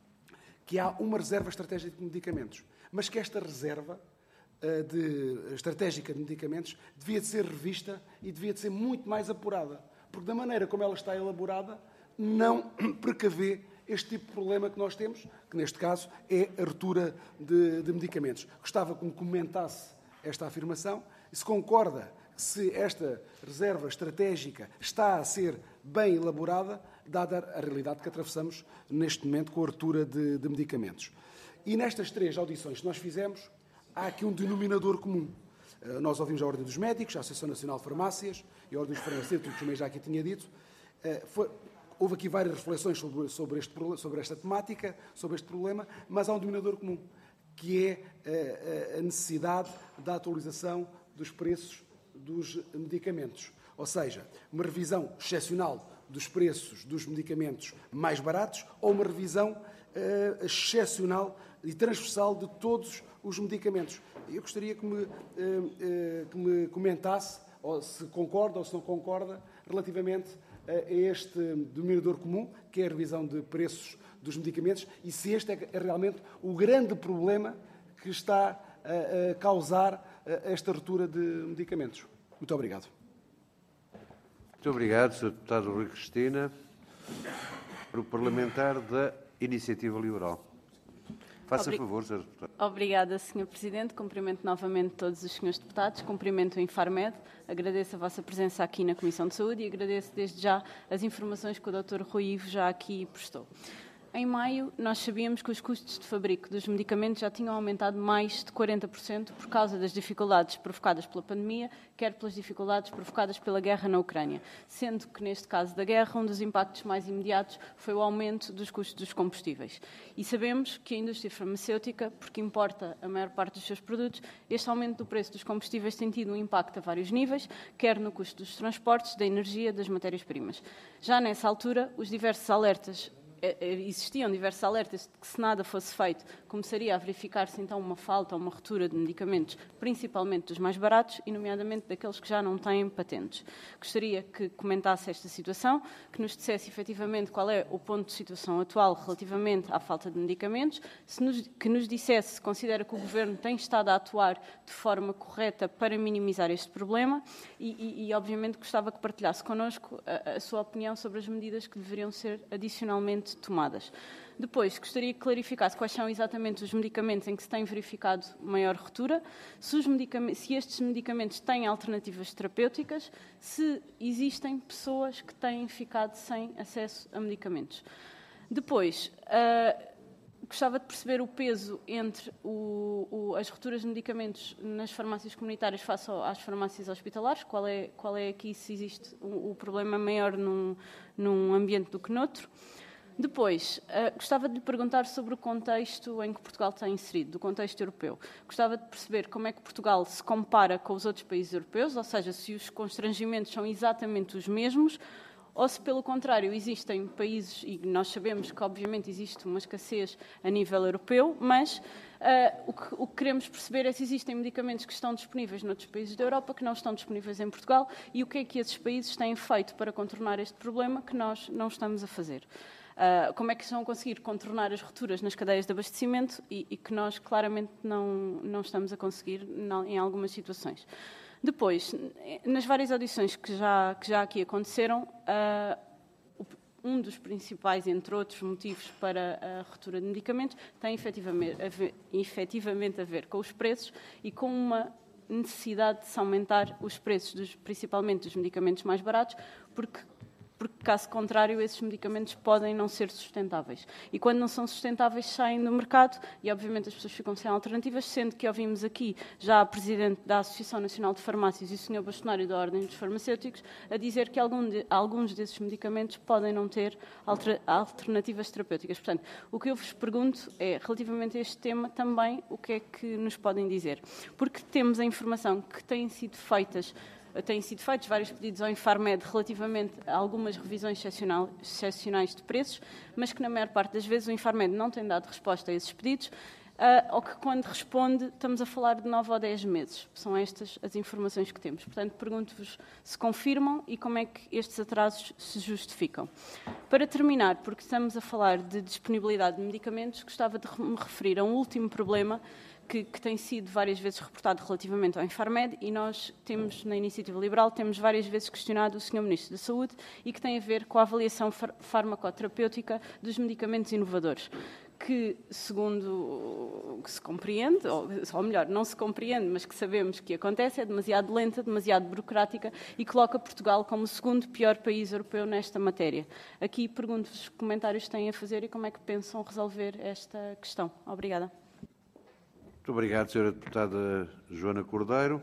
que há uma reserva estratégica de medicamentos, mas que esta reserva De, estratégica de medicamentos devia de ser revista e devia de ser muito mais apurada, porque da maneira como ela está elaborada não precavê este tipo de problema que nós temos, que neste caso é a ruptura de, de medicamentos. Gostava que me comentasse esta afirmação e se concorda se esta reserva estratégica está a ser bem elaborada, dada a realidade que atravessamos neste momento com a ruptura de, de medicamentos. E nestas três audições que nós fizemos, há aqui um denominador comum. Uh, nós ouvimos a Ordem dos Médicos, a Associação Nacional de Farmácias e a Ordem dos Farmacêuticos, também já aqui tinha dito. Uh, foi, houve aqui várias reflexões sobre, sobre, este, sobre esta temática, sobre este problema, mas há um denominador comum, que é uh, a necessidade da atualização dos preços dos medicamentos. Ou seja, uma revisão excepcional dos preços dos medicamentos mais baratos ou uma revisão uh, excepcional e transversal de todos os medicamentos. Eu gostaria que me, uh, uh, que me comentasse, ou se concorda ou se não concorda, relativamente a este denominador comum, que é a revisão de preços dos medicamentos, e se este é, é realmente o grande problema que está a, a causar a, esta ruptura de medicamentos. Muito obrigado. Muito obrigado, senhor Deputado Rui Cristina. Para o parlamentar da Iniciativa Liberal. Faça Obrig... favor, senhor Deputado. Obrigada, senhor Presidente. Cumprimento novamente todos os senhores deputados. Cumprimento o Infarmed. Agradeço a vossa presença aqui na Comissão de Saúde e agradeço desde já as informações que o doutor Rui Ivo já aqui prestou. Em maio, nós sabíamos que os custos de fabrico dos medicamentos já tinham aumentado mais de quarenta por cento por causa das dificuldades provocadas pela pandemia, quer pelas dificuldades provocadas pela guerra na Ucrânia, sendo que, neste caso da guerra, um dos impactos mais imediatos foi o aumento dos custos dos combustíveis. E sabemos que a indústria farmacêutica, porque importa a maior parte dos seus produtos, este aumento do preço dos combustíveis tem tido um impacto a vários níveis, quer no custo dos transportes, da energia, das matérias-primas. Já nessa altura, os diversos alertas existiam diversos alertas de que, se nada fosse feito, começaria a verificar-se então uma falta ou uma ruptura de medicamentos, principalmente dos mais baratos e, nomeadamente, daqueles que já não têm patentes. Gostaria que comentasse esta situação, que nos dissesse efetivamente qual é o ponto de situação atual relativamente à falta de medicamentos, se nos, que nos dissesse se considera que o Governo tem estado a atuar de forma correta para minimizar este problema e, e, e obviamente, gostava que partilhasse connosco a, a sua opinião sobre as medidas que deveriam ser adicionalmente devidamente tomadas. Depois, gostaria que clarificasse quais são exatamente os medicamentos em que se tem verificado maior ruptura, se, os medicamentos, se estes medicamentos têm alternativas terapêuticas, se existem pessoas que têm ficado sem acesso a medicamentos. Depois, uh, gostava de perceber o peso entre o, o, as rupturas de medicamentos nas farmácias comunitárias face às farmácias hospitalares, qual é, qual é aqui, se existe o, o problema maior num, num ambiente do que noutro. Depois, uh, gostava de lhe perguntar sobre o contexto em que Portugal está inserido, do contexto europeu. Gostava de perceber como é que Portugal se compara com os outros países europeus, ou seja, se os constrangimentos são exatamente os mesmos, ou se, pelo contrário, existem países, e nós sabemos que, obviamente, existe uma escassez a nível europeu, mas uh, o, que, o que queremos perceber é se existem medicamentos que estão disponíveis noutros países da Europa que não estão disponíveis em Portugal e o que é que esses países têm feito para contornar este problema que nós não estamos a fazer. Uh, como é que estão a conseguir contornar as rupturas nas cadeias de abastecimento e, e que nós claramente não, não estamos a conseguir não, em algumas situações. Depois, nas várias audições que já, que já aqui aconteceram, uh, um dos principais, entre outros motivos para a ruptura de medicamentos, tem efetivamente a ver, efetivamente a ver com os preços e com uma necessidade de se aumentar os preços, dos, principalmente dos medicamentos mais baratos, porque porque, caso contrário, esses medicamentos podem não ser sustentáveis. E quando não são sustentáveis, saem do mercado e, obviamente, as pessoas ficam sem alternativas, sendo que ouvimos aqui já a Presidente da Associação Nacional de Farmácias e o senhor Bastonário da Ordem dos Farmacêuticos a dizer que algum de, alguns desses medicamentos podem não ter alter, alternativas terapêuticas. Portanto, o que eu vos pergunto é, relativamente a este tema, também o que é que nos podem dizer. Porque temos a informação que têm sido feitas têm sido feitos vários pedidos ao Infarmed relativamente a algumas revisões excepcionais de preços, mas que na maior parte das vezes o Infarmed não tem dado resposta a esses pedidos, uh, ou que quando responde estamos a falar de nove ou dez meses. São estas as informações que temos. Portanto, pergunto-vos se confirmam e como é que estes atrasos se justificam. Para terminar, porque estamos a falar de disponibilidade de medicamentos, gostava de me referir a um último problema Que, que tem sido várias vezes reportado relativamente ao Infarmed e nós temos, na Iniciativa Liberal, temos várias vezes questionado o senhor Ministro da Saúde e que tem a ver com a avaliação far farmacoterapêutica dos medicamentos inovadores, que, segundo o que se compreende, ou, ou melhor, não se compreende, mas que sabemos que acontece, é demasiado lenta, demasiado burocrática e coloca Portugal como o segundo pior país europeu nesta matéria. Aqui pergunto-vos que comentários têm a fazer e como é que pensam resolver esta questão. Obrigada. Muito obrigado, senhora Deputada Joana Cordeiro.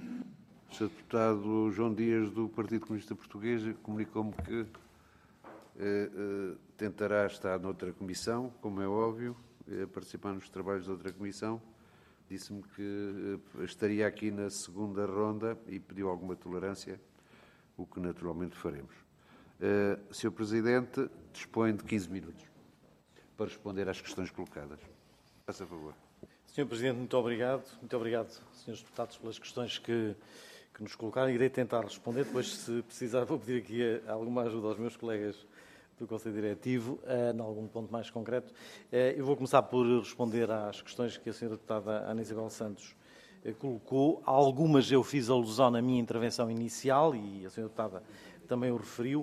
O senhor Deputado João Dias, do Partido Comunista Português, comunicou-me que eh, eh, tentará estar noutra comissão, como é óbvio, eh, participar nos trabalhos de outra comissão. Disse-me que eh, estaria aqui na segunda ronda e pediu alguma tolerância, o que naturalmente faremos. Eh, senhor Presidente, dispõe de quinze minutos para responder às questões colocadas. Faça favor. senhor Presidente, muito obrigado. Muito obrigado, senhores Deputados, pelas questões que, que nos colocaram. Irei tentar responder. Depois, se precisar, vou pedir aqui alguma ajuda aos meus colegas do Conselho Diretivo, uh, em algum ponto mais concreto. Uh, eu vou começar por responder às questões que a senhora Deputada Ana Isabel Santos uh, colocou. Algumas eu fiz alusão na minha intervenção inicial e a senhora Deputada também o referiu,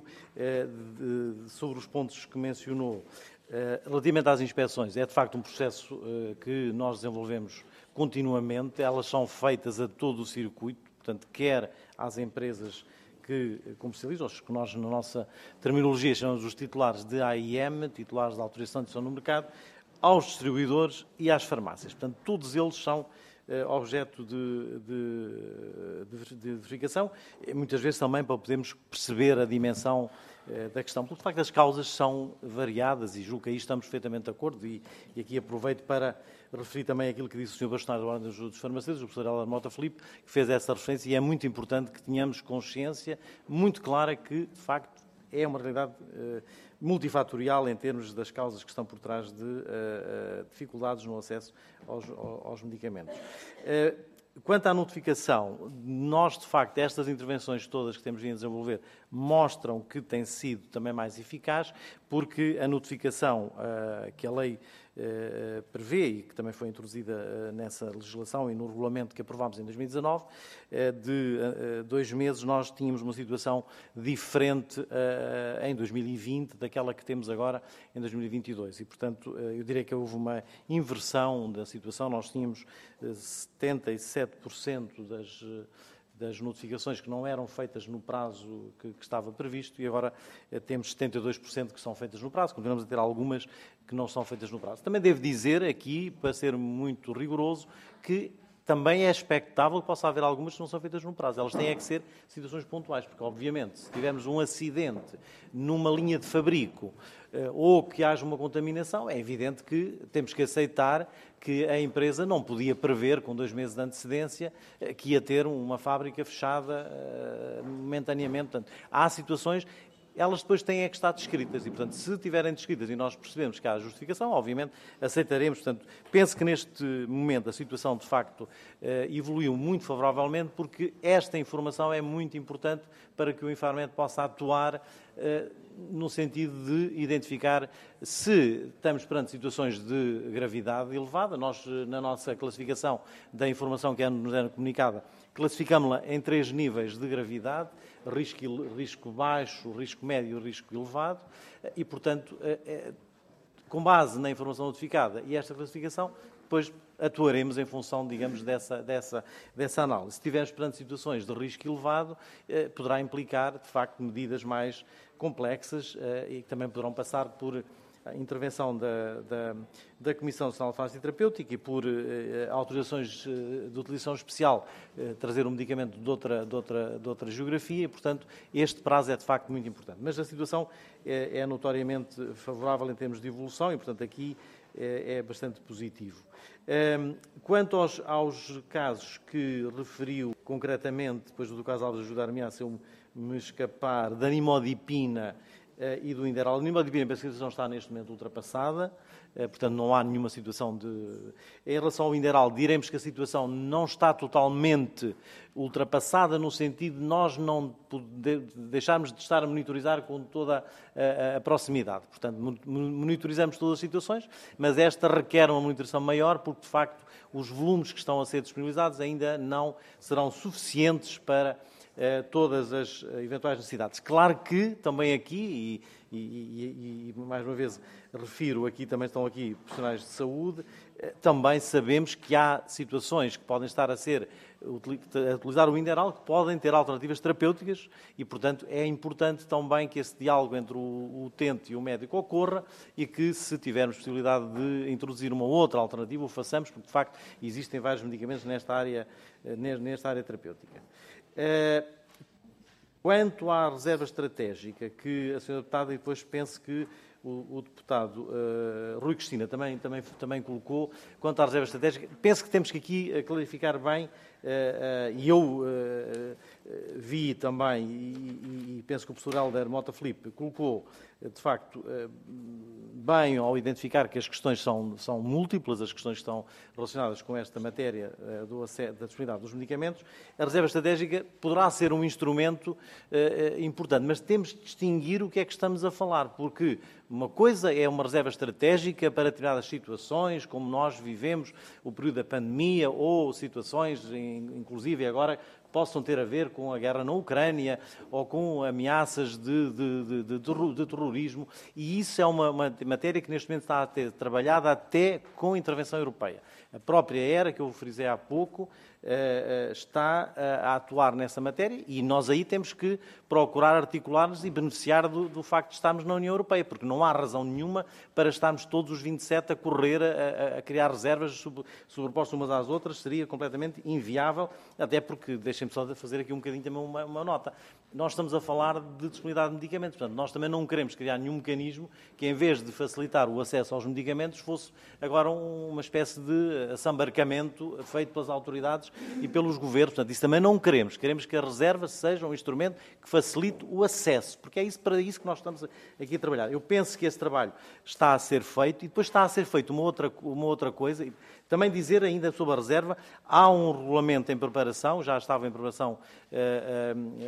uh, de, de, sobre os pontos que mencionou. Uh, relativamente às inspeções, é de facto um processo uh, que nós desenvolvemos continuamente, elas são feitas a todo o circuito, portanto, quer às empresas que comercializam, os que nós, na nossa terminologia, chamamos os titulares de A I M, titulares de autorização de inserção no mercado, aos distribuidores e às farmácias. Portanto, todos eles são uh, objeto de, de, de, de verificação, e muitas vezes também para podermos perceber a dimensão da questão, porque de facto as causas são variadas e julgo que aí estamos perfeitamente de acordo e, e aqui aproveito para referir também aquilo que disse o senhor Bastonário da Ordem dos Farmacêuticos, o professor Helder Mota Filipe, que fez essa referência e é muito importante que tenhamos consciência muito clara que de facto é uma realidade uh, multifatorial em termos das causas que estão por trás de uh, uh, dificuldades no acesso aos, aos medicamentos. Uh, Quanto à notificação, nós, de facto, estas intervenções todas que temos vindo a desenvolver mostram que tem sido também mais eficaz, porque a notificação uh, que a lei uh, prevê e que também foi introduzida uh, nessa legislação e no regulamento que aprovámos em dois mil e dezanove, uh, de uh, dois meses nós tínhamos uma situação diferente uh, em dois mil e vinte daquela que temos agora em dois mil e vinte e dois. E, portanto, uh, eu diria que houve uma inversão da situação. Nós tínhamos uh, setenta e sete por cento das... Uh, das notificações que não eram feitas no prazo que, que estava previsto e agora eh, temos setenta e dois por cento que são feitas no prazo, continuamos a ter algumas que não são feitas no prazo. Também devo dizer aqui, para ser muito rigoroso, que também é expectável que possa haver algumas que não são feitas no prazo. Elas têm é que ser situações pontuais, porque, obviamente, se tivermos um acidente numa linha de fabrico ou que haja uma contaminação, é evidente que temos que aceitar que a empresa não podia prever, com dois meses de antecedência, que ia ter uma fábrica fechada momentaneamente. Portanto, há situações... Elas depois têm é que estar descritas e, portanto, se estiverem descritas e nós percebemos que há justificação, obviamente aceitaremos. Portanto, penso que neste momento a situação, de facto, evoluiu muito favoravelmente porque esta informação é muito importante para que o Infarmed possa atuar no sentido de identificar se estamos perante situações de gravidade elevada. Nós, na nossa classificação da informação que nos é comunicada, classificámos-la em três níveis de gravidade: risco, risco baixo, risco médio e risco elevado. E, portanto, com base na informação notificada e esta classificação, depois atuaremos em função, digamos, dessa, dessa, dessa análise. Se estivermos perante situações de risco elevado, eh, poderá implicar, de facto, medidas mais complexas eh, e que também poderão passar por a intervenção da, da, da Comissão Nacional de Farmácia Terapêutica e por eh, autorizações eh, de utilização especial eh, trazer um medicamento de outra, de, outra, de outra geografia e, portanto, este prazo é de facto muito importante. Mas a situação é, é notoriamente favorável em termos de evolução e, portanto, aqui é, é bastante positivo. Um, quanto aos, aos casos que referiu concretamente, depois do caso Alves ajudar-me a se eu me escapar, da nimodipina uh, e do Inderal. A nimodipina, a situação está neste momento ultrapassada, uh, portanto não há nenhuma situação de... Em relação ao Inderal, diremos que a situação não está totalmente ultrapassada no sentido de nós não deixarmos de estar a monitorizar com toda a, a proximidade. Portanto, monitorizamos todas as situações, mas esta requer uma monitorização maior porque, de facto, os volumes que estão a ser disponibilizados ainda não serão suficientes para eh, todas as eventuais necessidades. Claro que também aqui, e, e, e, e mais uma vez refiro, aqui também estão aqui profissionais de saúde, eh, também sabemos que há situações que podem estar a ser a utilizar o Inderal, que podem ter alternativas terapêuticas e, portanto, é importante também que esse diálogo entre o utente e o médico ocorra e que, se tivermos possibilidade de introduzir uma outra alternativa, o façamos, porque, de facto, existem vários medicamentos nesta área, nesta área terapêutica. Quanto à reserva estratégica, que a senhora deputada, e depois penso que o, o deputado uh, Rui Cristina também, também, também colocou, quanto à reserva estratégica, penso que temos que aqui clarificar bem, uh, uh, e eu uh, vi também, e, e penso que o professor Helder Mota Filipe colocou, de facto, bem ao identificar que as questões são, são múltiplas, as questões que estão relacionadas com esta matéria do acesso, da disponibilidade dos medicamentos. A reserva estratégica poderá ser um instrumento eh, importante, mas temos de distinguir o que é que estamos a falar, porque uma coisa é uma reserva estratégica para determinadas situações, como nós vivemos o período da pandemia, ou situações, inclusive agora, possam ter a ver com a guerra na Ucrânia ou com ameaças de, de, de, de, de terrorismo, e isso é uma, uma matéria que neste momento está a ter trabalhada até com intervenção europeia. A própria ERA, que eu frisei há pouco, está a atuar nessa matéria e nós aí temos que procurar articular-nos e beneficiar do, do facto de estarmos na União Europeia, porque não há razão nenhuma para estarmos todos os vinte e sete a correr a, a criar reservas sobrepostas umas às outras, seria completamente inviável, até porque, deixem-me só fazer aqui um bocadinho também uma, uma nota, nós estamos a falar de disponibilidade de medicamentos, portanto, nós também não queremos criar nenhum mecanismo que, em vez de facilitar o acesso aos medicamentos, fosse agora uma espécie de assambarcamento feito pelas autoridades e pelos governos. Portanto, isso também não queremos. Queremos que a reserva seja um instrumento que facilite o acesso, porque é isso, para isso que nós estamos aqui a trabalhar. Eu penso que esse trabalho está a ser feito e depois está a ser feito uma outra, uma outra coisa. Também dizer ainda sobre a reserva, há um regulamento em preparação, já estava em preparação uh, uh, no, no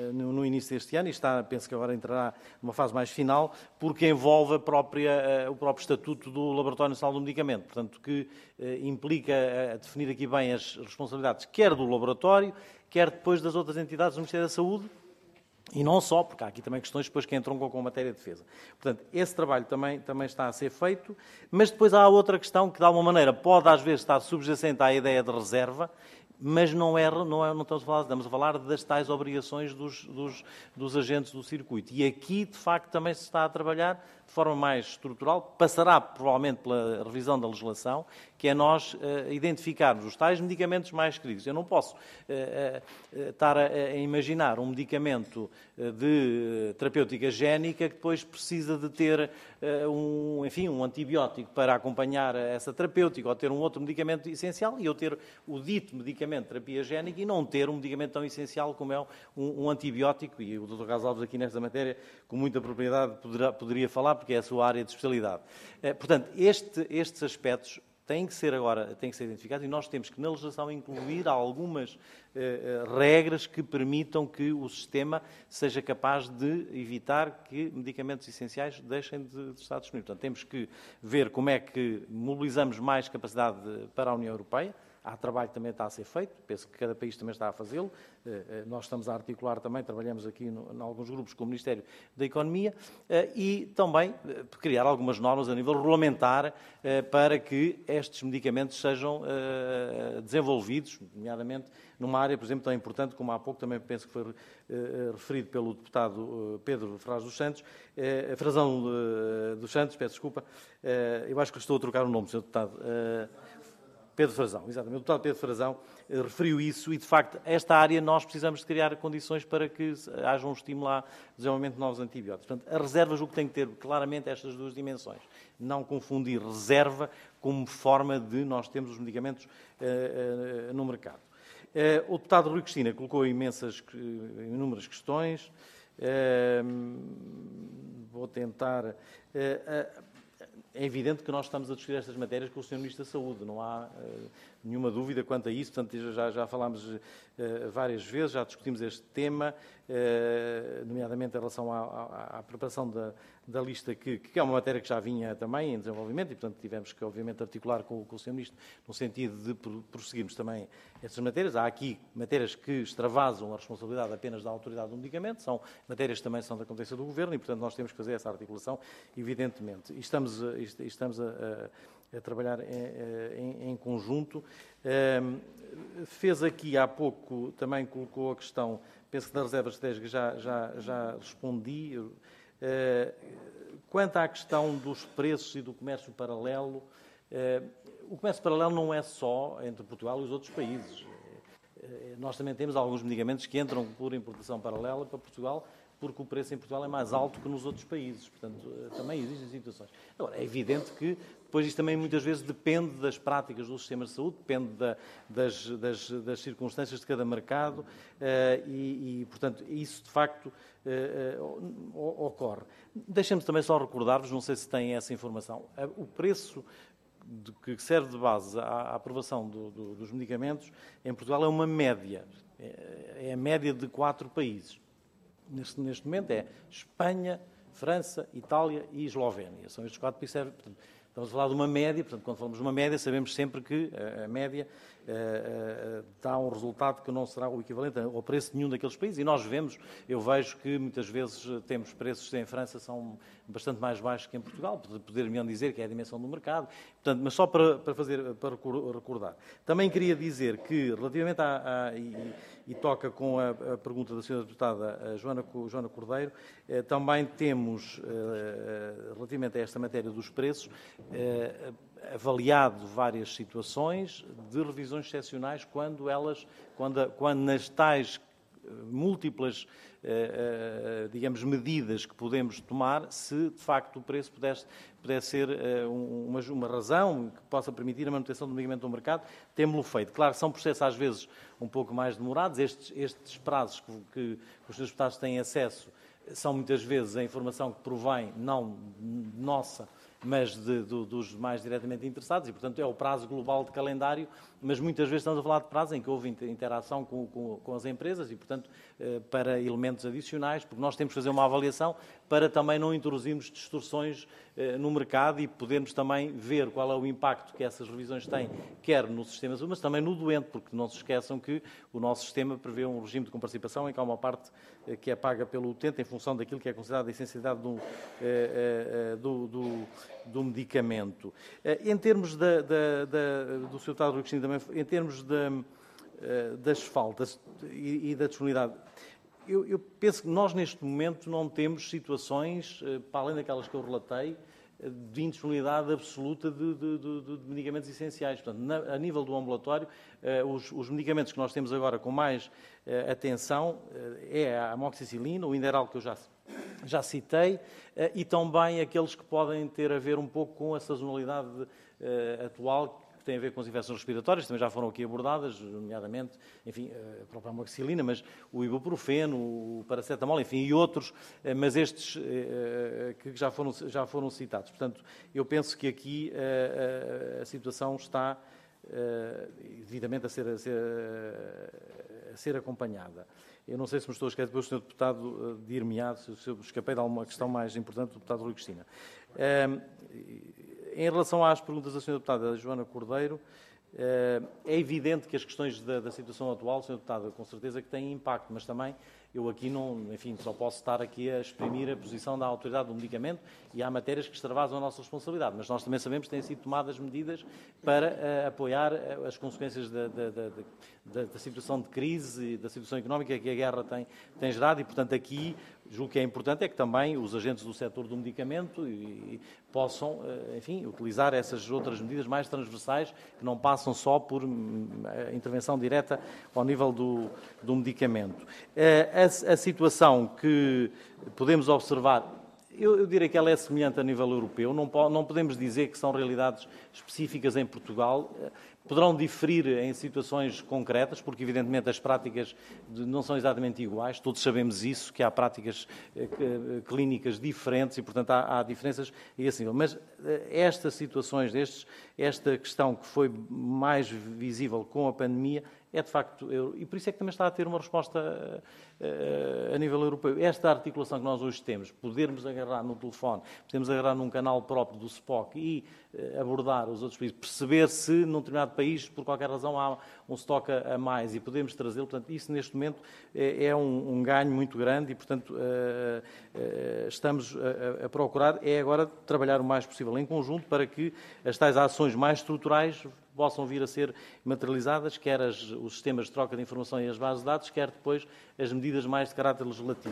início deste ano e está, penso que agora entrará numa fase mais final, porque envolve a própria, o próprio estatuto do Laboratório Nacional do Medicamento, portanto, que implica definir aqui bem as responsabilidades, quer do laboratório, quer depois das outras entidades do Ministério da Saúde, e não só, porque há aqui também questões depois que entram com a matéria de defesa. Portanto, esse trabalho também, também está a ser feito, mas depois há outra questão que, de alguma maneira, pode às vezes estar subjacente à ideia de reserva, mas não, é, não, é, não estamos a falar, estamos a falar das tais obrigações dos, dos, dos agentes do circuito. E aqui, de facto, também se está a trabalhar de forma mais estrutural, passará provavelmente pela revisão da legislação, que é nós uh, identificarmos os tais medicamentos mais críticos. Eu não posso uh, uh, estar a, a imaginar um medicamento uh, de uh, terapêutica génica que depois precisa de ter uh, um, enfim, um antibiótico para acompanhar essa terapêutica, ou ter um outro medicamento essencial, e eu ter o dito medicamento de terapia génica e não ter um medicamento tão essencial como é um, um antibiótico, e o doutor Carlos Alves aqui nesta matéria, com muita propriedade, poderá, poderia falar, porque é a sua área de especialidade. Uh, portanto, este, estes aspectos têm que ser agora, têm que ser identificados, e nós temos que na legislação incluir algumas eh, regras que permitam que o sistema seja capaz de evitar que medicamentos essenciais deixem de, de estar disponíveis. Portanto, temos que ver como é que mobilizamos mais capacidade de, para a União Europeia. Há trabalho que também está a ser feito, penso que cada país também está a fazê-lo. Nós estamos a articular também, trabalhamos aqui em alguns grupos com o Ministério da Economia, e também criar algumas normas a nível regulamentar para que estes medicamentos sejam desenvolvidos, nomeadamente numa área, por exemplo, tão importante como há pouco também penso que foi referido pelo deputado Pedro Frazão dos Santos, Frazão dos Santos, peço desculpa, eu acho que estou a trocar o nome, senhor Deputado. Pedro Frazão, exatamente. O deputado Pedro Frazão eh, referiu isso e, de facto, esta área nós precisamos de criar condições para que haja um estímulo ao desenvolvimento de novos antibióticos. Portanto, a reserva julgo que tem que ter claramente estas duas dimensões. Não confundir reserva como forma de nós termos os medicamentos eh, eh, no mercado. Eh, o deputado Rui Cristina colocou imensas, inúmeras questões. Eh, vou tentar... Eh, É evidente que nós estamos a discutir estas matérias com o senhor Ministro da Saúde, não há uh, nenhuma dúvida quanto a isso, portanto já, já falámos uh, várias vezes, já discutimos este tema, uh, nomeadamente em relação à, à, à preparação da, da lista, que, que é uma matéria que já vinha também em desenvolvimento e, portanto, tivemos que, obviamente, articular com, com o senhor Ministro no sentido de prosseguirmos também essas matérias. Há aqui matérias que extravasam a responsabilidade apenas da autoridade do medicamento, são matérias que também são da competência do Governo e, portanto, nós temos que fazer essa articulação, evidentemente. E estamos, estamos a, a, a trabalhar em, em, em conjunto. Um, fez aqui há pouco, também colocou a questão, penso que da reserva estratégica já, já, já respondi. Uh, quanto à questão dos preços e do comércio paralelo, uh, o comércio paralelo não é só entre Portugal e os outros países. Uh, nós também temos alguns medicamentos que entram por importação paralela para Portugal, porque o preço em Portugal é mais alto que nos outros países. Portanto, também existem situações. Agora, é evidente que depois isto também muitas vezes depende das práticas do sistema de saúde, depende da, das, das, das circunstâncias de cada mercado uh, e, e, portanto, isso de facto uh, uh, ocorre. Deixem-me também só recordar-vos, não sei se têm essa informação, o preço de, que serve de base à, à aprovação do, do, dos medicamentos em Portugal é uma média, é, é a média de quatro países. Neste, neste momento é Espanha, França, Itália e Eslovénia. São estes quatro países. Portanto, estamos a falar de uma média, portanto, quando falamos de uma média, sabemos sempre que a, a média uh, uh, dá um resultado que não será o equivalente ao preço de nenhum daqueles países. E nós vemos, eu vejo que muitas vezes temos preços em França são bastante mais baixos que em Portugal, poder-me dizer que é a dimensão do mercado. Portanto, mas só para, para, fazer, para recordar. Também queria dizer que, relativamente a... a e, e toca com a, a pergunta da senhora deputada a Joana, Joana Cordeiro, eh, também temos, eh, relativamente a esta matéria dos preços, eh, avaliado várias situações de revisões excepcionais quando elas, quando, quando nas tais múltiplas, eh, eh, digamos, medidas que podemos tomar, se de facto o preço pudesse, pudesse ser eh, uma, uma razão que possa permitir a manutenção do medicamento no mercado, temos-lo feito. Claro que são processos às vezes um pouco mais demorados, estes, estes prazos que, que, que os senhores deputados têm acesso são muitas vezes a informação que provém, não nossa, mas de, do, dos mais diretamente interessados, e, portanto, é o prazo global de calendário, mas muitas vezes estamos a falar de prazo em que houve interação com, com, com as empresas e, portanto, para elementos adicionais, porque nós temos que fazer uma avaliação para também não introduzirmos distorções no mercado e podermos também ver qual é o impacto que essas revisões têm, quer no sistema de saúde, mas também no doente, porque não se esqueçam que o nosso sistema prevê um regime de comparticipação em que há uma parte que é paga pelo utente em função daquilo que é considerado a essencialidade do, do, do, do medicamento. Em termos da, da, da, do seu Deputado Rui Cristina, também, em termos da, das faltas e, e da disponibilidade, eu, eu penso que nós neste momento não temos situações, para além daquelas que eu relatei, de indisponibilidade absoluta de, de, de, de medicamentos essenciais. Portanto, na, a nível do ambulatório, eh, os, os medicamentos que nós temos agora com mais eh, atenção eh, é a amoxicilina, o Inderal, que eu já, já citei, eh, e também aqueles que podem ter a ver um pouco com a sazonalidade eh, atual, que tem a ver com as infecções respiratórias, também já foram aqui abordadas, nomeadamente, enfim, a própria amoxicilina, mas o ibuprofeno, o paracetamol, enfim, e outros, mas estes que já foram, já foram citados. Portanto, eu penso que aqui a, a, a situação está devidamente a ser, a, ser, a ser acompanhada. Eu não sei se me estou a esquecer, depois o senhor Deputado dir-me-á, se eu escapei de alguma questão mais importante do Deputado Rui Cristina. Em relação às perguntas da senhora Deputada Joana Cordeiro, é evidente que as questões da, da situação atual, senhora Deputada, com certeza que têm impacto, mas também eu aqui não, enfim, só posso estar aqui a exprimir a posição da autoridade do medicamento e há matérias que extravasam a nossa responsabilidade, mas nós também sabemos que têm sido tomadas medidas para uh, apoiar uh, as consequências da, da, da, da, da situação de crise e da situação económica que a guerra tem, tem gerado e, portanto, aqui julgo que é importante é que também os agentes do setor do medicamento e, e possam, enfim, utilizar essas outras medidas mais transversais que não passam só por a intervenção direta ao nível do, do medicamento. A, a situação que podemos observar, eu, eu diria que ela é semelhante a nível europeu, não, não podemos dizer que são realidades específicas em Portugal. Poderão diferir em situações concretas, porque evidentemente as práticas não são exatamente iguais, todos sabemos isso, que há práticas clínicas diferentes e, portanto, há, há diferenças e assim. Mas estas situações, destes, esta questão que foi mais visível com a pandemia, é de facto, e por isso é que também está a ter uma resposta a nível europeu. Esta articulação que nós hoje temos, podermos agarrar no telefone, podemos agarrar num canal próprio do S P O C e abordar os outros países, perceber se num determinado país, por qualquer razão, há um estoque a mais e podemos trazê-lo. Portanto, isso neste momento é, é um, um ganho muito grande e, portanto, uh, uh, estamos a, a procurar, é agora trabalhar o mais possível em conjunto para que as tais ações mais estruturais possam vir a ser materializadas, quer as, os sistemas de troca de informação e as bases de dados, quer depois as medidas mais de caráter legislativo.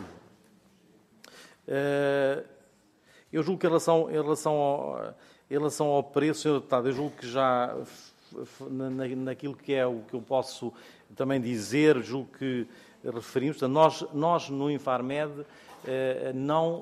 Uh, eu julgo que em relação, em relação ao... Em relação ao preço, senhor Deputado, eu julgo que já, naquilo que é o que eu posso também dizer, julgo que referimos, portanto, nós, nós no Infarmed não,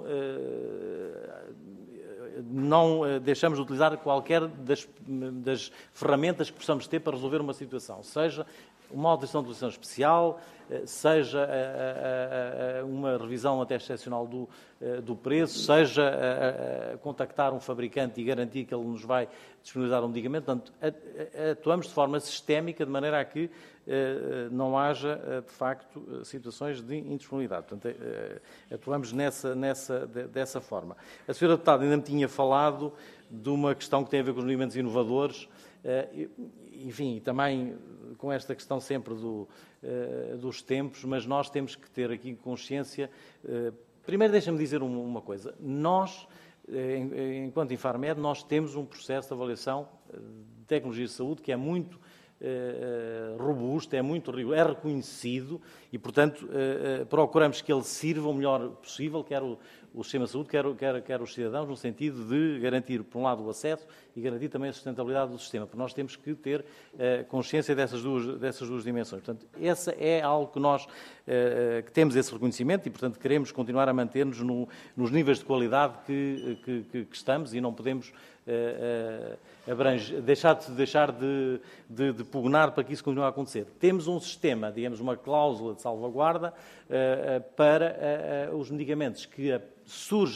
não deixamos de utilizar qualquer das, das ferramentas que possamos ter para resolver uma situação, seja uma autorização de utilização especial, seja a, a, a, uma revisão até excepcional do, do preço, seja a, a contactar um fabricante e garantir que ele nos vai disponibilizar um medicamento. Portanto, atuamos de forma sistémica, de maneira a que não haja, de facto, situações de indisponibilidade. Portanto, atuamos nessa, nessa, dessa forma. A senhora Deputada ainda me tinha falado de uma questão que tem a ver com os movimentos inovadores, enfim, também com esta questão sempre do, dos tempos, mas nós temos que ter aqui consciência. Primeiro, deixa-me dizer uma coisa. Nós, enquanto Infarmed, nós temos um processo de avaliação de tecnologias de saúde que é muito robusto, é muito rigoroso, é reconhecido e, portanto, procuramos que ele sirva o melhor possível, quer o, o sistema de saúde, quer, quer, quer os cidadãos, no sentido de garantir, por um lado, o acesso e garantir também a sustentabilidade do sistema, porque nós temos que ter uh, consciência dessas duas, dessas duas dimensões. Portanto, essa é algo que nós uh, que temos esse reconhecimento e, portanto, queremos continuar a manter-nos no, nos níveis de qualidade que, que, que, que estamos e não podemos uh, uh, abrange, deixar, de, deixar de, de, de pugnar para que isso continue a acontecer. Temos um sistema, digamos, uma cláusula de salvaguarda uh, uh, para uh, uh, os medicamentos que uh, surgem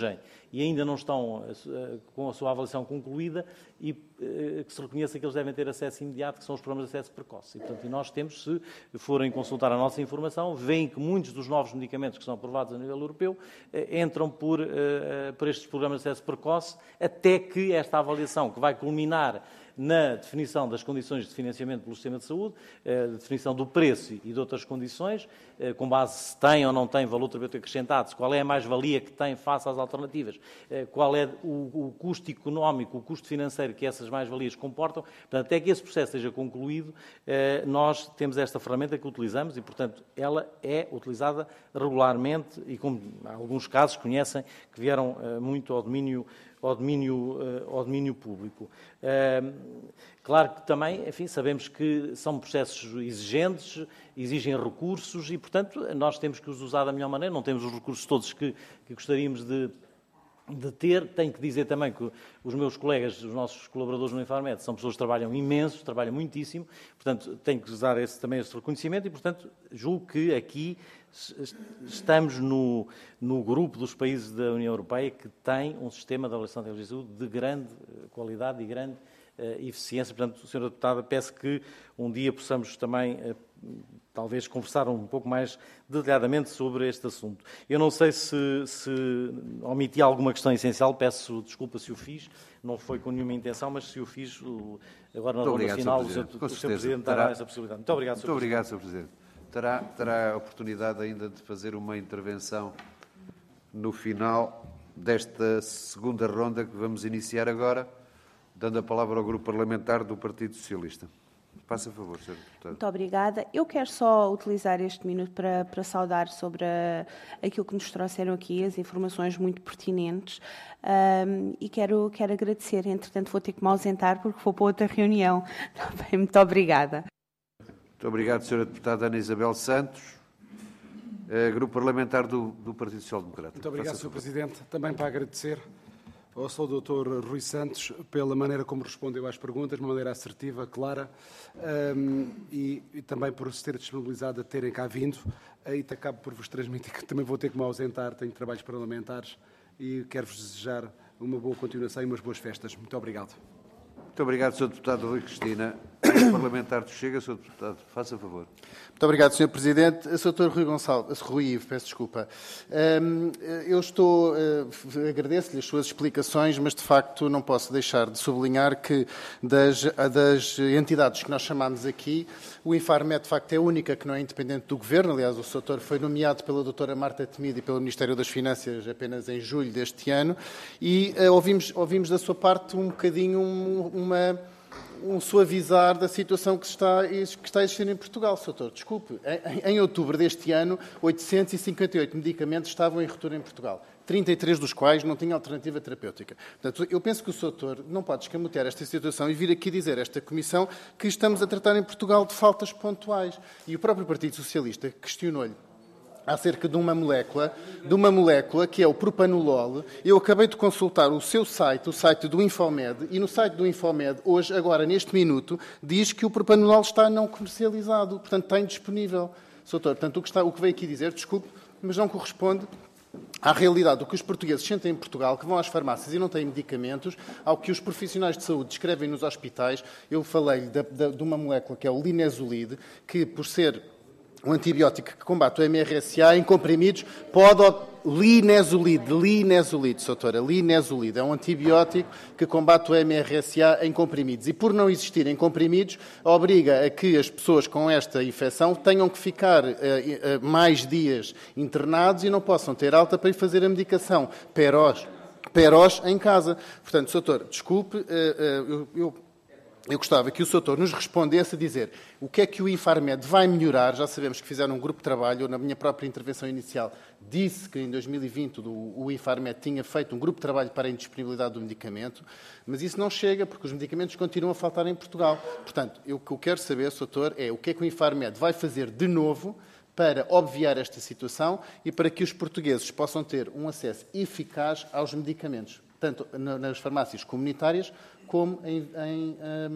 e ainda não estão com a sua avaliação concluída e que se reconheça que eles devem ter acesso imediato, que são os programas de acesso precoce. E, portanto, e nós temos, se forem consultar a nossa informação, veem que muitos dos novos medicamentos que são aprovados a nível europeu entram por, por estes programas de acesso precoce, até que esta avaliação, que vai culminar na definição das condições de financiamento pelo sistema de saúde, a definição do preço e de outras condições, com base se tem ou não tem valor terapêutico acrescentado, qual é a mais-valia que tem face às alternativas, qual é o, o custo económico, o custo financeiro que essas mais-valias comportam. Portanto, até que esse processo seja concluído, nós temos esta ferramenta que utilizamos e, portanto, ela é utilizada regularmente e, como alguns casos conhecem, que vieram muito ao domínio ao domínio, ao domínio público. Claro que também, enfim, sabemos que são processos exigentes, exigem recursos e, portanto, nós temos que os usar da melhor maneira, não temos os recursos todos que, que gostaríamos de, de ter. Tenho que dizer também que os meus colegas, os nossos colaboradores no Infarmed, são pessoas que trabalham imenso, trabalham muitíssimo, portanto, tenho que usar esse, também esse reconhecimento e, portanto, julgo que aqui estamos no, no grupo dos países da União Europeia que tem um sistema de avaliação de saúde de grande qualidade e grande uh, eficiência. Portanto, senhora Deputada, peço que um dia possamos também, uh, talvez, conversar um pouco mais detalhadamente sobre este assunto. Eu não sei se, se omiti alguma questão essencial, peço desculpa se o fiz, não foi com nenhuma intenção, mas se o fiz, o, agora na ronda final, o senhor Presidente dará essa possibilidade. Muito obrigado, Muito obrigado, senhor Presidente. Terá, terá a oportunidade ainda de fazer uma intervenção no final desta segunda ronda que vamos iniciar agora, dando a palavra ao Grupo Parlamentar do Partido Socialista. Faça favor, senhor Deputado. Muito obrigada. Eu quero só utilizar este minuto para, para saudar sobre a, aquilo que nos trouxeram aqui, as informações muito pertinentes, um, e quero, quero agradecer. Entretanto, vou ter que me ausentar porque vou para outra reunião. Muito obrigada. Muito obrigado, senhora Deputada Ana Isabel Santos, Grupo Parlamentar do, do Partido Social Democrata. Muito obrigado, senhor Presidente. Também para agradecer ao senhor doutor Rui Santos pela maneira como respondeu às perguntas, de uma maneira assertiva, clara, um, e, e também por se ter disponibilizado a terem cá vindo. E acabo por vos transmitir que também vou ter que me ausentar, tenho trabalhos parlamentares e quero-vos desejar uma boa continuação e umas boas festas. Muito obrigado. Muito obrigado, senhor Deputado Rui Cristina. O parlamentar do Chega, senhor Deputado, faça favor. Muito obrigado, senhor Presidente. senhor doutor Rui Gonçalves, Rui Ivo, peço desculpa. Eu estou, agradeço-lhe as suas explicações, mas de facto não posso deixar de sublinhar que das, das entidades que nós chamamos aqui, o Infarmed de facto é a única que não é independente do Governo. Aliás, o senhor doutor foi nomeado pela doutora Marta Temido e pelo Ministério das Finanças apenas em julho deste ano e ouvimos, ouvimos da sua parte um bocadinho uma... um suavizar da situação que está, que está a existir em Portugal, senhor doutor. Desculpe, em, em outubro deste ano, oitocentos e cinquenta e oito medicamentos estavam em retorno em Portugal, trinta e três dos quais não tinham alternativa terapêutica. Portanto, eu penso que o senhor doutor não pode escamotear esta situação e vir aqui dizer a esta Comissão que estamos a tratar em Portugal de faltas pontuais. E o próprio Partido Socialista questionou-lhe acerca de uma molécula, de uma molécula que é o propanolol. Eu acabei de consultar o seu site, o site do Infarmed, e no site do Infarmed, hoje, agora, neste minuto, diz que o propanolol está não comercializado, portanto, está indisponível. Doutor, portanto, o que, está, o que veio aqui dizer, desculpe, mas não corresponde à realidade do que os portugueses sentem em Portugal, que vão às farmácias e não têm medicamentos, ao que os profissionais de saúde descrevem nos hospitais. Eu falei de, de, de uma molécula que é o linezolid, que, por ser um antibiótico que combate o M R S A em comprimidos, pode... Linezolid, linezolid, doutora, linezolid. É um antibiótico que combate o M R S A em comprimidos. E por não existir em comprimidos, obriga a que as pessoas com esta infecção tenham que ficar uh, uh, mais dias internados e não possam ter alta para ir fazer a medicação Perós, Perós em casa. Portanto, doutor, desculpe, uh, uh, eu... eu Eu gostava que o senhor doutor nos respondesse a dizer o que é que o Infarmed vai melhorar. Já sabemos que fizeram um grupo de trabalho. Eu, na minha própria intervenção inicial, disse que em dois mil e vinte o Infarmed tinha feito um grupo de trabalho para a indisponibilidade do medicamento, mas isso não chega porque os medicamentos continuam a faltar em Portugal. Portanto, eu, o que eu quero saber, senhor doutor, é o que é que o Infarmed vai fazer de novo para obviar esta situação e para que os portugueses possam ter um acesso eficaz aos medicamentos, tanto nas farmácias comunitárias como em, em,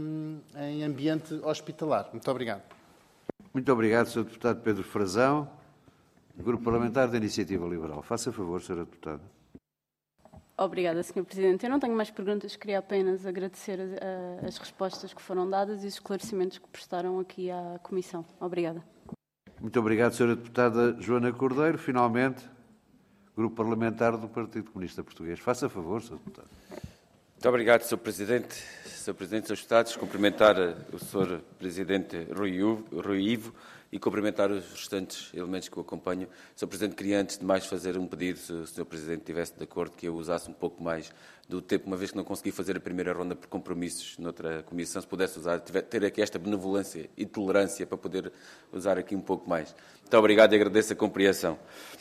em ambiente hospitalar. Muito obrigado. Muito obrigado, senhor Deputado Pedro Frazão, Grupo Parlamentar da Iniciativa Liberal. Faça favor, senhora Deputada. Obrigada, senhor Presidente. Eu não tenho mais perguntas, queria apenas agradecer a, a, as respostas que foram dadas e os esclarecimentos que prestaram aqui à Comissão. Obrigada. Muito obrigado, senhora Deputada Joana Cordeiro. Finalmente, Grupo Parlamentar do Partido Comunista Português. Faça favor, senhor Deputado. Muito obrigado, senhor Presidente. senhor Presidente, senhores Deputados, cumprimentar o senhor Presidente Rui Ivo e cumprimentar os restantes elementos que o acompanham. senhor Presidente, queria antes de mais fazer um pedido, se o senhor Presidente estivesse de acordo, que eu usasse um pouco mais do tempo, uma vez que não consegui fazer a primeira ronda por compromissos noutra comissão, se pudesse usar, ter aqui esta benevolência e tolerância para poder usar aqui um pouco mais. Muito obrigado e agradeço a compreensão.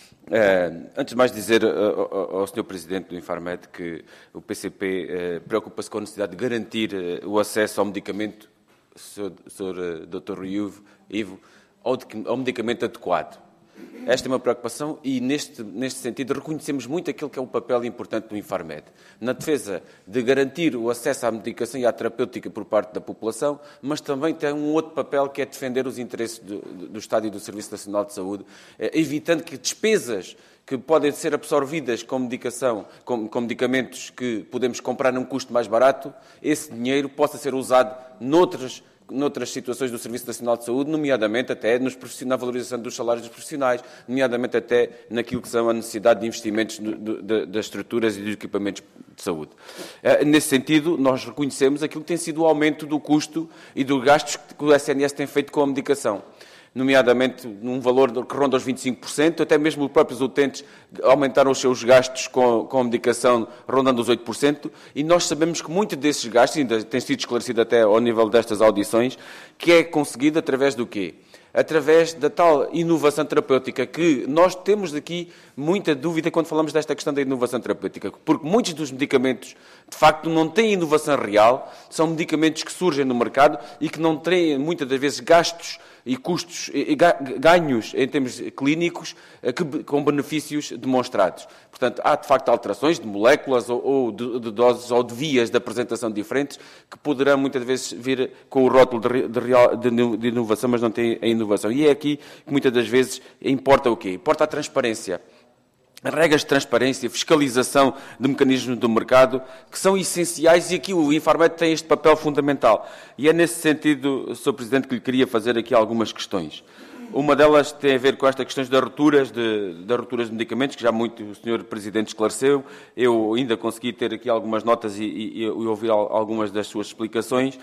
Uh, antes de mais dizer uh, ao, ao senhor Presidente do Infarmed que o P C P uh, preocupa-se com a necessidade de garantir uh, o acesso ao medicamento, senhor, senhor uh, doutor Rui Ivo, ao, ao medicamento adequado. Esta é uma preocupação e, neste, neste sentido, reconhecemos muito aquilo que é o papel importante do Infarmed, na defesa de garantir o acesso à medicação e à terapêutica por parte da população, mas também tem um outro papel que é defender os interesses do, do Estado e do Serviço Nacional de Saúde, evitando que despesas que podem ser absorvidas com medicação, com, com medicamentos que podemos comprar num custo mais barato, esse dinheiro possa ser usado noutras noutras situações do Serviço Nacional de Saúde, nomeadamente até nos, na valorização dos salários dos profissionais, nomeadamente até naquilo que são a necessidade de investimentos do, do, das estruturas e dos equipamentos de saúde. Nesse sentido, nós reconhecemos aquilo que tem sido o aumento do custo e dos gastos que o S N S tem feito com a medicação, nomeadamente num valor que ronda os vinte e cinco por cento, até mesmo os próprios utentes aumentaram os seus gastos com, com a medicação rondando os oito por cento, e nós sabemos que muitos desses gastos, ainda tem sido esclarecido até ao nível destas audições, que é conseguido através do quê? Através da tal inovação terapêutica, que nós temos aqui muita dúvida quando falamos desta questão da inovação terapêutica, porque muitos dos medicamentos, de facto, não têm inovação real, são medicamentos que surgem no mercado e que não têm, muitas das vezes, gastos e custos, e ganhos em termos clínicos, com benefícios demonstrados. Portanto, há, de facto, alterações de moléculas ou, ou de, de doses ou de vias de apresentação diferentes que poderão, muitas vezes, vir com o rótulo de, de, real, de, de inovação, mas não têm a inovação. E é aqui que, muitas das vezes, importa o quê? Importa a transparência. Regras de transparência, fiscalização de mecanismos do mercado, que são essenciais, e aqui o Infarmed tem este papel fundamental. E é nesse sentido, senhor Presidente, que lhe queria fazer aqui algumas questões. Uma delas tem a ver com estas questões das rupturas de, das rupturas de medicamentos, que já muito o senhor Presidente esclareceu. Eu ainda consegui ter aqui algumas notas e, e, e ouvir algumas das suas explicações,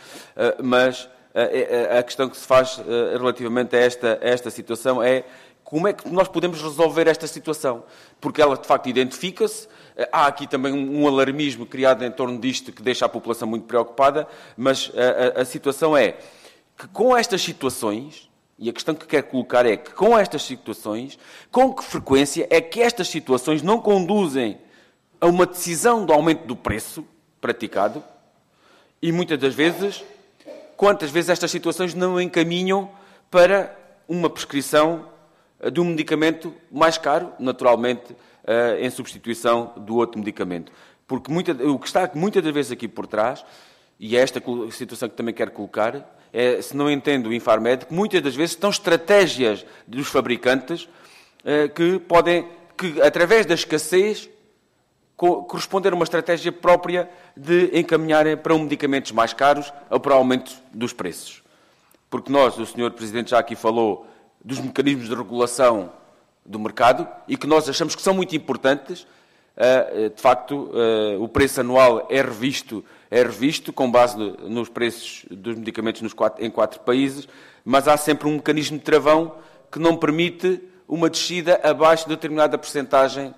mas a questão que se faz relativamente a esta, a esta situação é: como é que nós podemos resolver esta situação? Porque ela, de facto, identifica-se. Há aqui também um alarmismo criado em torno disto que deixa a população muito preocupada, mas a, a, a situação é que, com estas situações, e a questão que quero colocar é que, com estas situações, com que frequência é que estas situações não conduzem a uma decisão do aumento do preço praticado? E, muitas das vezes, quantas vezes estas situações não encaminham para uma prescrição de um medicamento mais caro, naturalmente, em substituição do outro medicamento. Porque muita, o que está muitas das vezes aqui por trás, e é esta situação que também quero colocar, é, se não entendo o Infarmed, que muitas das vezes estão estratégias dos fabricantes que podem, que através da escassez, corresponder a uma estratégia própria de encaminharem para um medicamentos mais caros ou para o aumento dos preços. Porque nós, o senhor Presidente já aqui falou dos mecanismos de regulação do mercado e que nós achamos que são muito importantes. De facto, o preço anual é revisto, é revisto com base nos preços dos medicamentos nos quatro, em quatro países, mas há sempre um mecanismo de travão que não permite uma descida abaixo de determinada percentagem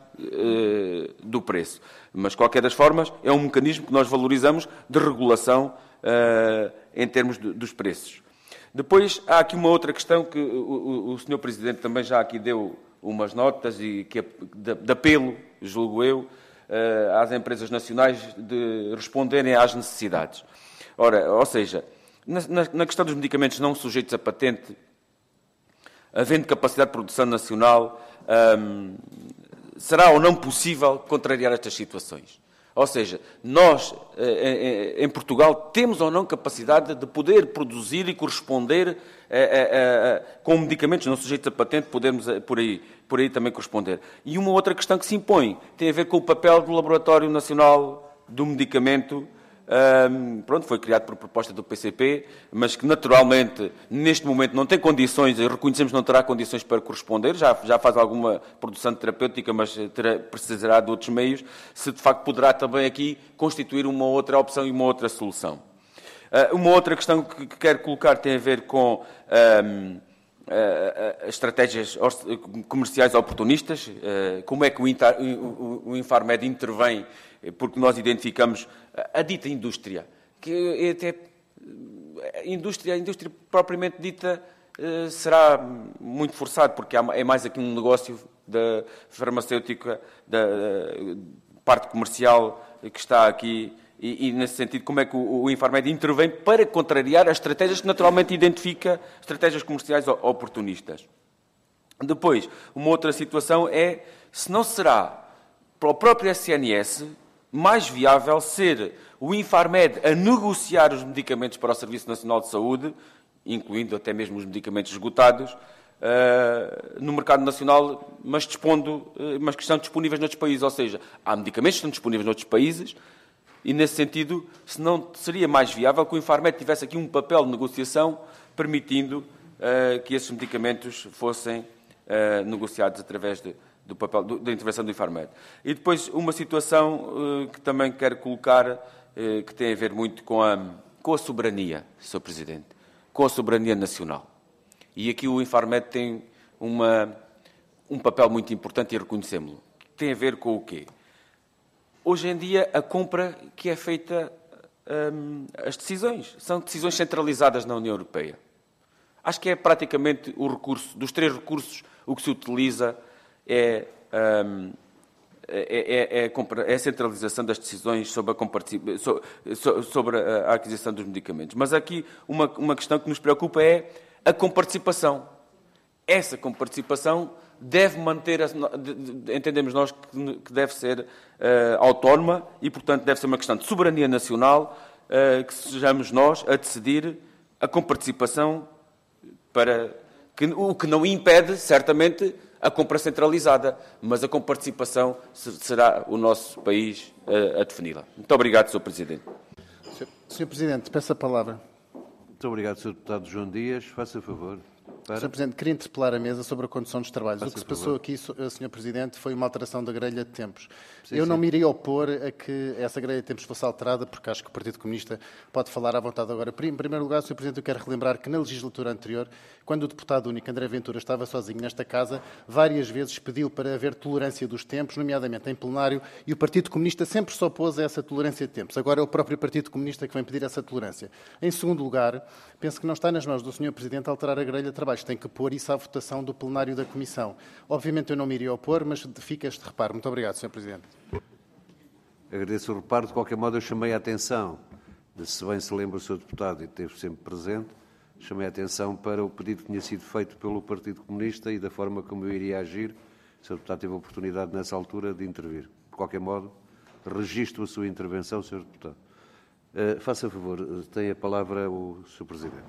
do preço. Mas, de qualquer das formas, é um mecanismo que nós valorizamos de regulação em termos dos preços. Depois, há aqui uma outra questão que o, o, o senhor Presidente também já aqui deu umas notas e que é de, de apelo, julgo eu, uh, às empresas nacionais de responderem às necessidades. Ora, ou seja, na, na questão dos medicamentos não sujeitos a patente, havendo capacidade de produção nacional, um, será ou não possível contrariar estas situações? Ou seja, nós, em Portugal, temos ou não capacidade de poder produzir e corresponder a, a, a, com medicamentos não sujeitos a patente, podemos por aí, por aí também corresponder. E uma outra questão que se impõe tem a ver com o papel do Laboratório Nacional do Medicamento. Um, pronto, foi criado por proposta do P C P, mas que naturalmente neste momento não tem condições, reconhecemos que não terá condições para corresponder, já, já faz alguma produção terapêutica, mas terá, precisará de outros meios, se de facto poderá também aqui constituir uma outra opção e uma outra solução. Uh, uma outra questão que, que quero colocar tem a ver com um, uh, uh, estratégias comerciais oportunistas, uh, como é que o, Intar, o, o Infarmed intervém, porque nós identificamos a dita indústria, que é até a indústria, a indústria propriamente dita será muito forçado, porque é mais aqui um negócio da farmacêutica, da parte comercial que está aqui, e, e nesse sentido, como é que o, o Infarmed intervém para contrariar as estratégias que naturalmente identifica, estratégias comerciais oportunistas. Depois, uma outra situação é se não será para o próprio S N S mais viável ser o Infarmed a negociar os medicamentos para o Serviço Nacional de Saúde, incluindo até mesmo os medicamentos esgotados, uh, no mercado nacional, mas, dispondo, uh, mas que estão disponíveis noutros países. Ou seja, há medicamentos que estão disponíveis noutros países e, nesse sentido, se não seria mais viável que o Infarmed tivesse aqui um papel de negociação permitindo uh, que esses medicamentos fossem uh, negociados através de do papel do, da intervenção do Infarmed. E depois uma situação uh, que também quero colocar, uh, que tem a ver muito com a, com a soberania, senhor Presidente, com a soberania nacional. E aqui o Infarmed tem uma, um papel muito importante e reconhecemos-lo. Tem a ver com o quê? Hoje em dia, a compra que é feita, um, as decisões, são decisões centralizadas na União Europeia. Acho que é praticamente o recurso, dos três recursos, o que se utiliza É, um, é, é, é a centralização das decisões sobre a, sobre a aquisição dos medicamentos. Mas aqui uma, uma questão que nos preocupa é a comparticipação. Essa comparticipação deve manter, a, entendemos nós que deve ser uh, autónoma e, portanto, deve ser uma questão de soberania nacional, uh, que sejamos nós a decidir a comparticipação para que, o que não impede, certamente, a compra centralizada, mas a comparticipação será o nosso país a, a defini-la. Muito obrigado, senhor Presidente. senhor Presidente, peço a palavra. Muito obrigado, senhor Deputado João Dias. Faça favor. Para. senhor Presidente, queria interpelar a mesa sobre a condução dos trabalhos. Faça o que se favor. passou aqui, senhor Presidente, foi uma alteração da grelha de tempos. Sim, Eu sim. não me iria opor a que essa grelha de tempos fosse alterada, porque acho que o Partido Comunista pode falar à vontade agora. Em primeiro lugar, senhor Presidente, eu quero relembrar que na legislatura anterior, quando o deputado único André Ventura estava sozinho nesta casa, várias vezes pediu para haver tolerância dos tempos, nomeadamente em plenário, e o Partido Comunista sempre se opôs a essa tolerância de tempos. Agora é o próprio Partido Comunista que vem pedir essa tolerância. Em segundo lugar, penso que não está nas mãos do senhor Presidente alterar a grelha de trabalhos. Tem que pôr isso à votação do plenário da Comissão. Obviamente eu não me iria opor, mas fica este reparo. Muito obrigado, senhor Presidente. Agradeço o reparo. De qualquer modo, eu chamei a atenção, se bem se lembra o senhor Deputado e esteve sempre presente, chamei a atenção para o pedido que tinha sido feito pelo Partido Comunista e da forma como eu iria agir. O senhor Deputado teve a oportunidade, nessa altura, de intervir. De qualquer modo, registro a sua intervenção, senhor Deputado. Uh, faça favor, tem a palavra o senhor Presidente.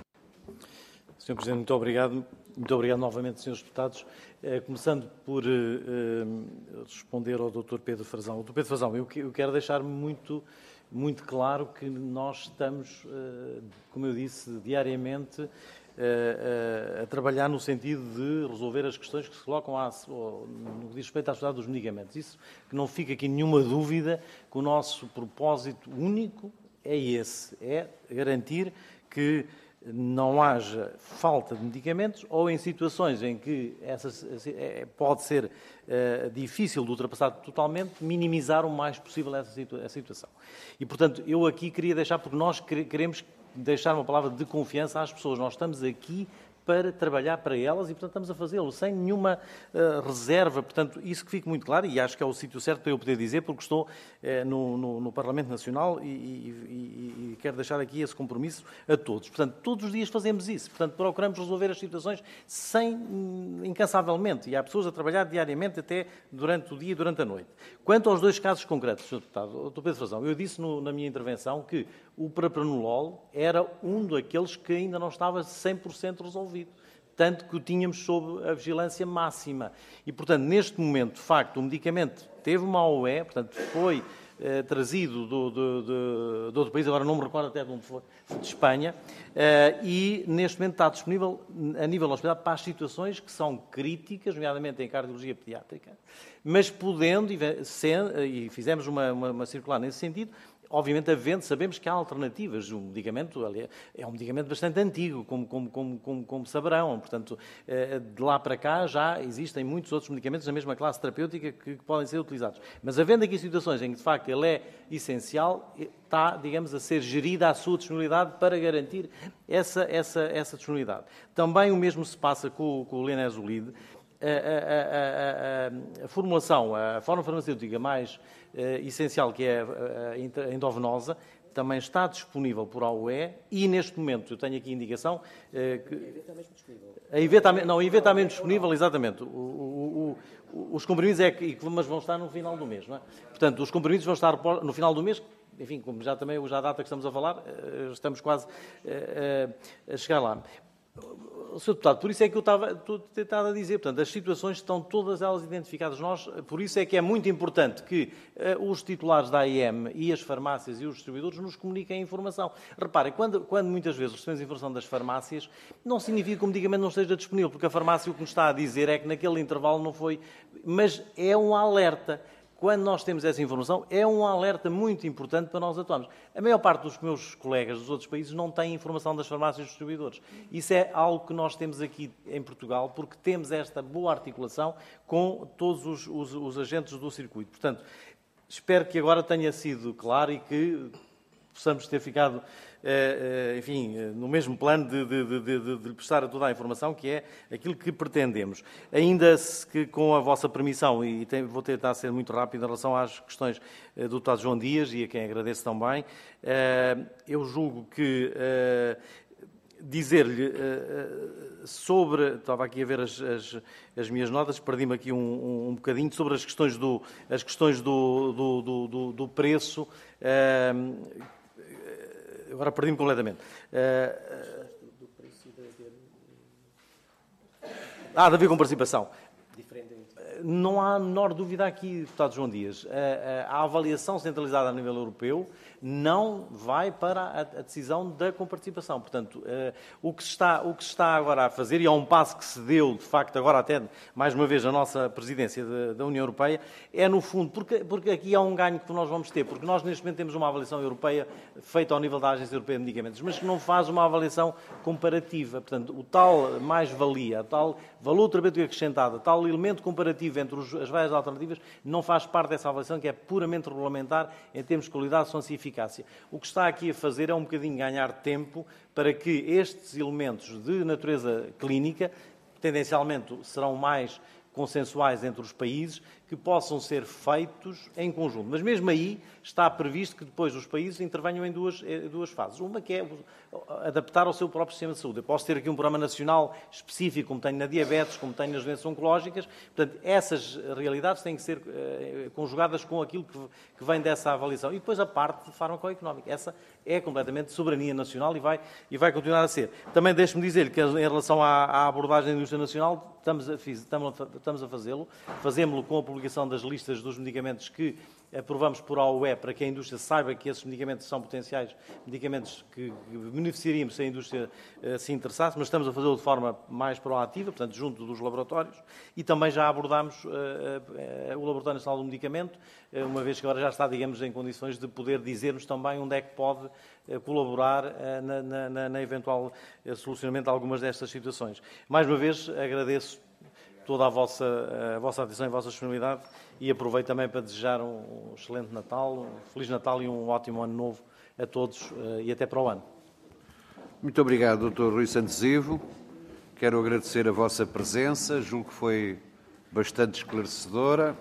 senhor Presidente, muito obrigado. Muito obrigado novamente, senhores deputados. Eh, começando por eh, eh, responder ao doutor Pedro Frazão. doutor Pedro Frazão, eu, eu quero deixar muito, muito claro que nós estamos, eh, como eu disse, diariamente eh, a trabalhar no sentido de resolver as questões que se colocam à, no que diz respeito à sociedade dos medicamentos. Isso que não fica aqui nenhuma dúvida que o nosso propósito único é esse, é garantir que não haja falta de medicamentos ou em situações em que essa pode ser uh, difícil de ultrapassar totalmente, minimizar o mais possível essa, situa essa situação. E, portanto, eu aqui queria deixar, porque nós queremos deixar uma palavra de confiança às pessoas. Nós estamos aqui para trabalhar para elas e, portanto, estamos a fazê-lo sem nenhuma uh, reserva. Portanto, isso que fique muito claro, e acho que é o sítio certo para eu poder dizer, porque estou uh, no, no, no Parlamento Nacional e, e, e, e quero deixar aqui esse compromisso a todos. Portanto, todos os dias fazemos isso. Portanto, procuramos resolver as situações sem, incansavelmente. E há pessoas a trabalhar diariamente até durante o dia e durante a noite. Quanto aos dois casos concretos, senhor Deputado, doutor Pedro Frazão, eu disse no, na minha intervenção que o Propranolol era um daqueles que ainda não estava cem por cento resolvido, tanto que o tínhamos sob a vigilância máxima. E, portanto, neste momento, de facto, o medicamento teve uma A O E, portanto, foi eh, trazido do, do, do, do outro país, agora não me recordo até de onde foi, de Espanha, eh, e neste momento está disponível a nível hospitalar para as situações que são críticas, nomeadamente em cardiologia pediátrica, mas podendo, e fizemos uma, uma, uma circular nesse sentido, obviamente, havendo, sabemos que há alternativas. O medicamento ali, é um medicamento bastante antigo, como, como, como, como, como saberão. Portanto, de lá para cá já existem muitos outros medicamentos da mesma classe terapêutica que, que podem ser utilizados. Mas havendo aqui situações em que, de facto, ele é essencial, está, digamos, a ser gerida a sua disponibilidade para garantir essa, essa, essa disponibilidade. Também o mesmo se passa com, com o Linezolid. A, a, a, a, a formulação, a forma farmacêutica mais uh, essencial, que é a, a endovenosa, também está disponível por A U E e, neste momento, eu tenho aqui indicação... Uh, que... A I V está mesmo disponível. A I V está, não, a I V está mesmo disponível, exatamente. O, o, o, os comprimidos, é que, mas vão estar no final do mês, não é? Portanto, os comprimidos vão estar no final do mês, enfim, como já também, já a data que estamos a falar, uh, estamos quase uh, uh, a chegar lá. senhor Deputado, por isso é que eu estava tentado a dizer, portanto, as situações estão todas elas identificadas. Nós, por isso é que é muito importante que uh, os titulares da A I M e as farmácias e os distribuidores nos comuniquem a informação. Reparem, quando, quando muitas vezes recebemos informação das farmácias, não significa que o medicamento não esteja disponível, porque a farmácia o que nos está a dizer é que naquele intervalo não foi... Mas é um alerta. Quando nós temos essa informação, é um alerta muito importante para nós atuarmos. A maior parte dos meus colegas dos outros países não tem informação das farmácias e dos distribuidores. Isso é algo que nós temos aqui em Portugal, porque temos esta boa articulação com todos os, os, os agentes do circuito. Portanto, espero que agora tenha sido claro e que possamos ter ficado, enfim, no mesmo plano de, de, de, de, de prestar toda a informação, que é aquilo que pretendemos. Ainda que com a vossa permissão, e tem, vou tentar ser muito rápido em relação às questões do deputado João Dias, e a quem agradeço também, eu julgo que dizer-lhe sobre... Estava aqui a ver as, as, as minhas notas, perdi-me aqui um, um, um bocadinho, sobre as questões do, as questões do, do, do, do, do preço... Agora perdi-me completamente. Uh, ah, de haver com participação. Não há a menor dúvida aqui, deputado João Dias. A, a, a avaliação centralizada a nível europeu não vai para a, a decisão da comparticipação. Portanto, uh, o, que se está, o que se está agora a fazer, e é um passo que se deu, de facto, agora até, mais uma vez, a nossa presidência de, da União Europeia, é, no fundo, porque, porque aqui há um ganho que nós vamos ter, porque nós, neste momento, temos uma avaliação europeia feita ao nível da Agência Europeia de Medicamentos, mas que não faz uma avaliação comparativa. Portanto, o tal mais-valia, o tal valor terapêutico acrescentado, o tal elemento comparativo entre os, as várias alternativas, não faz parte dessa avaliação, que é puramente regulamentar em termos de qualidade, sonância e eficácia. O que está aqui a fazer é um bocadinho ganhar tempo para que estes elementos de natureza clínica, tendencialmente serão mais consensuais entre os países, que possam ser feitos em conjunto. Mas mesmo aí está previsto que depois os países intervenham em duas, em duas fases. Uma que é adaptar ao seu próprio sistema de saúde. Eu posso ter aqui um programa nacional específico, como tenho na diabetes, como tenho nas doenças oncológicas. Portanto, essas realidades têm que ser uh, conjugadas com aquilo que, que vem dessa avaliação. E depois a parte farmacoeconómica. Essa é completamente soberania nacional e vai, e vai continuar a ser. Também deixe-me dizer que em relação à, à abordagem da indústria nacional, estamos a, estamos a fazê-lo. Fazemos-lo com a publicação das listas dos medicamentos que aprovamos por A U E, para que a indústria saiba que esses medicamentos são potenciais medicamentos que beneficiaríamos se a indústria uh, se interessasse, mas estamos a fazê-lo de forma mais proativa, portanto, junto dos laboratórios, e também já abordámos uh, uh, o Laboratório Nacional do Medicamento, uh, uma vez que agora já está, digamos, em condições de poder dizer-nos também onde é que pode uh, colaborar uh, na, na, na eventual uh, solucionamento de algumas destas situações. Mais uma vez, agradeço toda a vossa, a vossa atenção e a vossa disponibilidade e aproveito também para desejar um excelente Natal, um Feliz Natal e um ótimo Ano Novo a todos e até para o ano. Muito obrigado, doutor Rui Santos Ivo. Quero agradecer a vossa presença, julgo que foi bastante esclarecedora.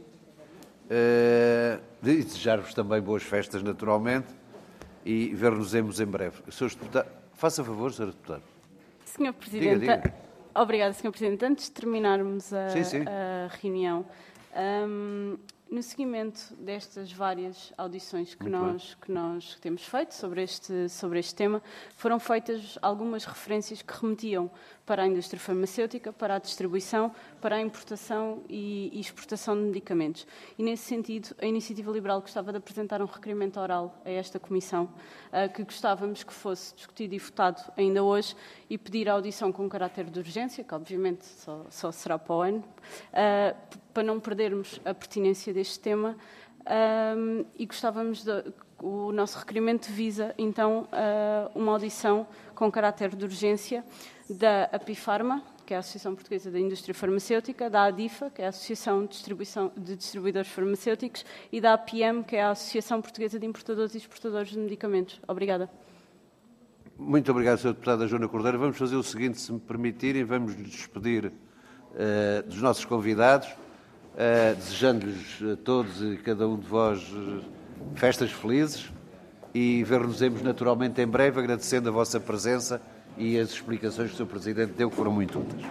Uh, e desejar-vos também boas festas, naturalmente, e ver-nos-emos em breve. senhor Deputado, faça favor, senhor Deputado. senhor Presidente, diga, diga. Obrigada, senhor Presidente. Antes de terminarmos a, sim, sim. a reunião, um, no seguimento destas várias audições que nós, que nós temos feito sobre este, sobre este tema, foram feitas algumas referências que remetiam para a indústria farmacêutica, para a distribuição, para a importação e, e exportação de medicamentos. E, nesse sentido, a Iniciativa Liberal gostava de apresentar um requerimento oral a esta Comissão, uh, que gostávamos que fosse discutido e votado ainda hoje, e pedir a audição com caráter de urgência, que obviamente só, só será para o ano, uh, para não perdermos a pertinência deste tema, um, e gostávamos de... O nosso requerimento visa, então, uh, uma audição com caráter de urgência da Apifarma, que é a Associação Portuguesa da Indústria Farmacêutica, da ADIFA, que é a Associação de, Distribuição, de Distribuidores Farmacêuticos, e da A P I M, que é a Associação Portuguesa de Importadores e Exportadores de Medicamentos. Obrigada. Muito obrigado, senhor Deputado Joana Cordeiro. Vamos fazer o seguinte, se me permitirem, vamos lhes despedir uh, dos nossos convidados, uh, desejando-lhes a todos e cada um de vós uh, festas felizes, e ver-nos-emos naturalmente em breve, agradecendo a vossa presença e as explicações que o senhor Presidente deu, que foram muito úteis.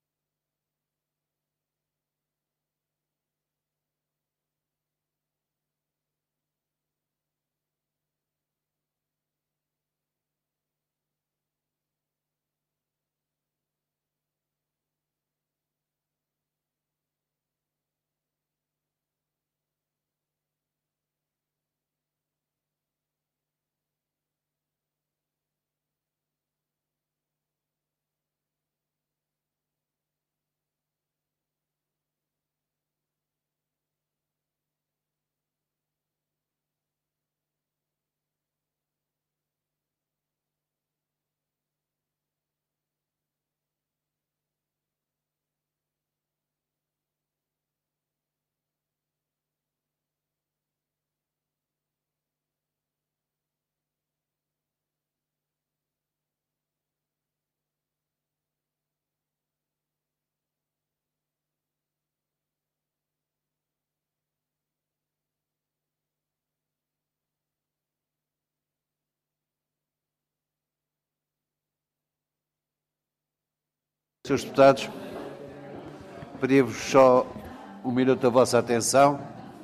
senhores Deputados, pedia-vos só um minuto da vossa atenção.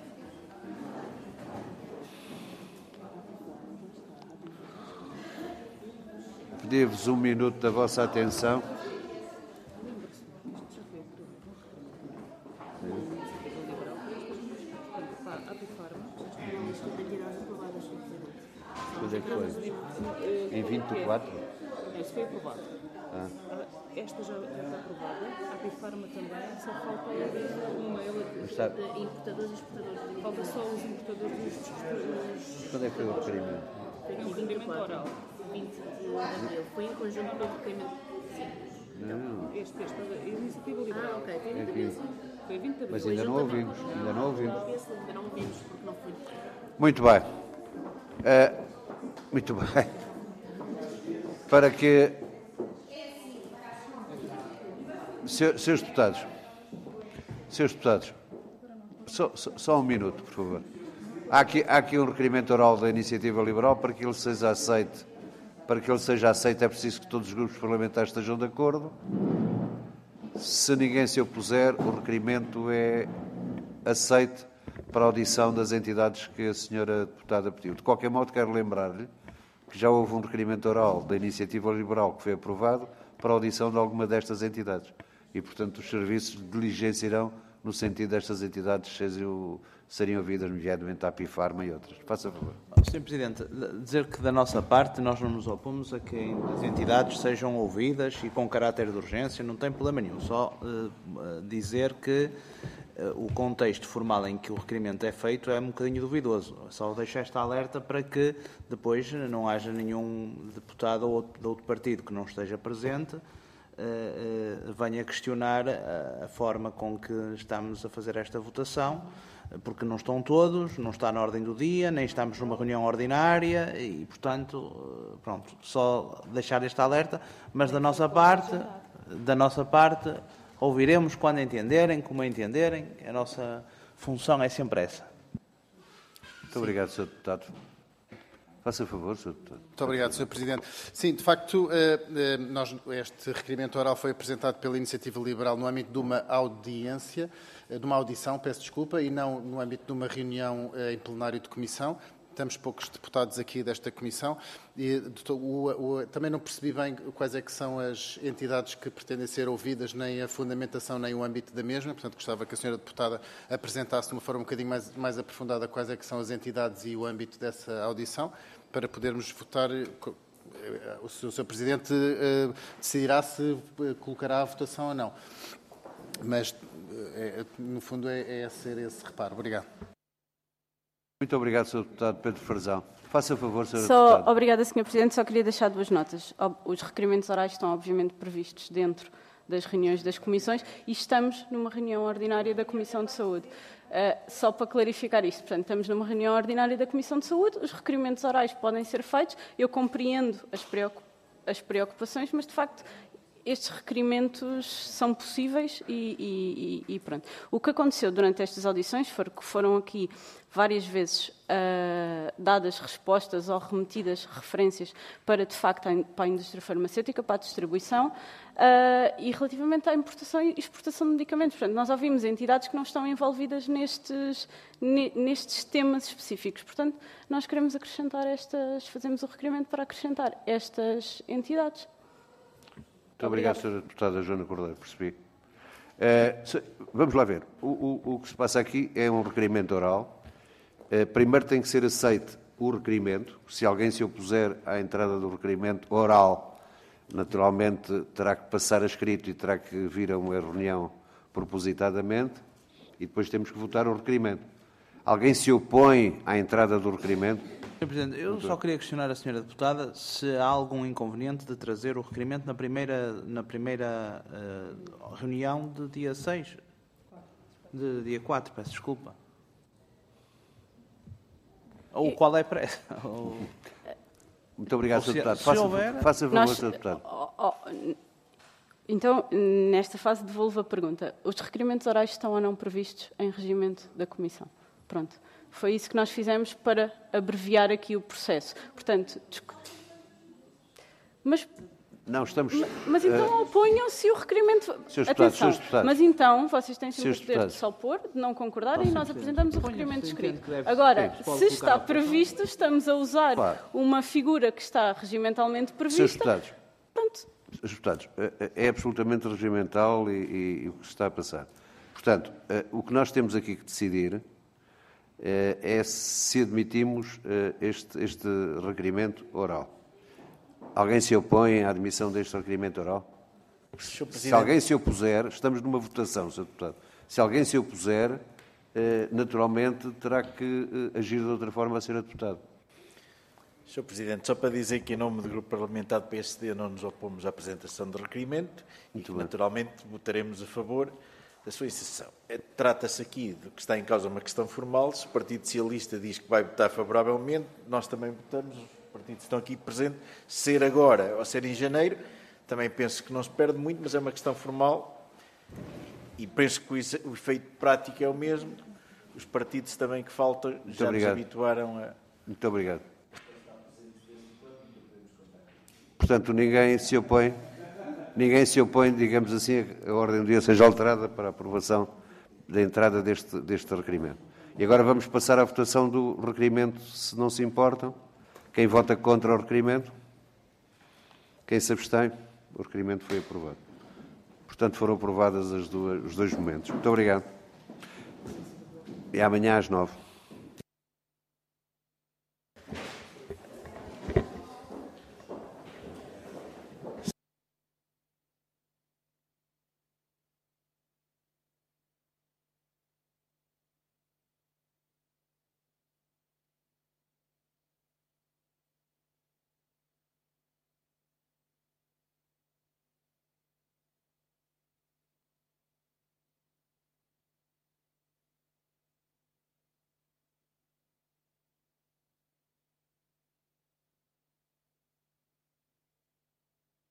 Pedia-vos um minuto da vossa atenção. Quando é que foi? Em vinte e quatro? Esse foi aprovado. Ah. Esta já está aprovada, a Apifarma também, só falta uma ela Está... de importadores e exportadores. Falta só os importadores e os exportadores. Quando é que foi o requerimento? Foi um requerimento oral. vinte de abril. Foi em conjunto com o requerimento. Sim. Não. Este, este, a iniciativa liberal. Ah, ok. Foi vinte de abril, sim. Foi vinte de abril. Mas ainda não ouvimos. Ainda não ouvimos. Ainda não ouvimos, porque não foi. Muito bem. Uh, muito bem. Para que... Senhores deputados, senhores deputados, só, só, só um minuto, por favor. Há aqui, há aqui um requerimento oral da Iniciativa Liberal. Para que ele seja aceite, para que ele seja aceite é preciso que todos os grupos parlamentares estejam de acordo. Se ninguém se opuser, o requerimento é aceite para a audição das entidades que a senhora deputada pediu. De qualquer modo, quero lembrar-lhe que já houve um requerimento oral da Iniciativa Liberal que foi aprovado para a audição de alguma destas entidades. E, portanto, os serviços diligenciarão no sentido destas entidades seriam, seriam ouvidas, nomeadamente a Apifarma e outras. Faça favor. senhor Presidente, dizer que da nossa parte nós não nos opomos a que as entidades sejam ouvidas e com caráter de urgência, não tem problema nenhum. Só uh, dizer que uh, o contexto formal em que o requerimento é feito é um bocadinho duvidoso. Só deixo esta alerta para que depois não haja nenhum deputado ou de outro partido que não esteja presente Uh, uh, venha questionar a, a forma com que estamos a fazer esta votação, porque não estão todos, não está na ordem do dia, nem estamos numa reunião ordinária e, portanto, uh, pronto, só deixar este alerta, mas da nossa parte, da nossa parte, ouviremos quando entenderem, como entenderem. A nossa função é sempre essa. Muito obrigado, senhor Deputado. Faça favor, senhor Deputado. Muito obrigado, senhor Presidente. Sim, de facto, nós, este requerimento oral foi apresentado pela Iniciativa Liberal no âmbito de uma audiência, de uma audição, peço desculpa, e não no âmbito de uma reunião em plenário de comissão. Estamos poucos deputados aqui desta comissão e o, o, também não percebi bem quais é que são as entidades que pretendem ser ouvidas, nem a fundamentação, nem o âmbito da mesma. Portanto, gostava que a senhora deputada apresentasse de uma forma um bocadinho mais, mais aprofundada quais é que são as entidades e o âmbito dessa audição, para podermos votar. O senhor Presidente uh, decidirá se colocará a votação ou não. Mas, é, no fundo, é, é ser esse reparo. Obrigado. Muito obrigado, senhor Deputado Pedro Frazão. Faça favor, senhora Só, Deputada. Obrigada, senhor Presidente. Só queria deixar duas notas. Os requerimentos orais estão, obviamente, previstos dentro das reuniões das comissões e estamos numa reunião ordinária da Comissão de Saúde. Uh, só para clarificar isto, portanto, estamos numa reunião ordinária da Comissão de Saúde, os requerimentos orais podem ser feitos, eu compreendo as, preocup as preocupações, mas, de facto, estes requerimentos são possíveis e, e, e pronto. O que aconteceu durante estas audições foi que foram aqui várias vezes uh, dadas respostas ou remetidas referências para, de facto, a, para a indústria farmacêutica, para a distribuição uh, e relativamente à importação e exportação de medicamentos. Portanto, nós ouvimos entidades que não estão envolvidas nestes, nestes temas específicos. Portanto, nós queremos acrescentar estas, fazemos o requerimento para acrescentar estas entidades. Muito obrigado, senhora Deputada Joana Cordeiro, percebi. Uh, se, vamos lá ver. O, o, o que se passa aqui é um requerimento oral. Uh, primeiro tem que ser aceite o requerimento. Se alguém se opuser à entrada do requerimento oral, naturalmente terá que passar a escrito e terá que vir a uma reunião propositadamente e depois temos que votar o requerimento. Alguém se opõe à entrada do requerimento? senhor Presidente, eu só queria questionar a senhora Deputada se há algum inconveniente de trazer o requerimento na primeira, na primeira uh, reunião de dia seis, de dia quatro, peço desculpa. Ou qual é a pressa? Ou... Muito obrigado, senhor Deputado. Se Faça, houver... faça favor, Nós, senhor Deputado. Oh, oh, então, nesta fase, devolvo a pergunta. Os requerimentos orais estão ou não previstos em regimento da Comissão? Pronto. Foi isso que nós fizemos para abreviar aqui o processo. Portanto, mas... Não, estamos... Mas então uh, oponham-se o requerimento... Senhores Atenção, deputados, mas então vocês têm sempre senhores o poder deputados. de se opor, de não concordarem, e nós apresentamos o requerimento escrito. deve- Agora, Sim. se está previsto, estamos a usar Claro. uma figura que está regimentalmente Senhores prevista. deputados, Pronto. senhores deputados, é, é absolutamente regimental e, e, e o que se está a passar. Portanto, uh, o que nós temos aqui que decidir é se admitimos este, este requerimento oral. Alguém se opõe à admissão deste requerimento oral? Se alguém se opuser, estamos numa votação, senhor Deputado. Se alguém se opuser, naturalmente terá que agir de outra forma a senhora Deputada. senhor Presidente, só para dizer que em nome do Grupo Parlamentar do P S D não nos opomos à apresentação do requerimento e que, naturalmente, votaremos a favor da sua inserção. Trata-se aqui do que está em causa uma questão formal. Se o Partido Socialista diz que vai votar favoravelmente, nós também votamos, os partidos estão aqui presentes. Ser agora ou ser em janeiro, também penso que não se perde muito, mas é uma questão formal e penso que o efeito prático é o mesmo. Os partidos também que faltam Muito já obrigado. nos habituaram a... Muito obrigado. Portanto, ninguém se opõe... Ninguém se opõe, digamos assim, a ordem do dia seja alterada para a aprovação da entrada deste, deste requerimento. E agora vamos passar à votação do requerimento, se não se importam. Quem vota contra o requerimento? Quem se abstém? O requerimento foi aprovado. Portanto, foram aprovadas as duas, os dois momentos. Muito obrigado. E amanhã às nove.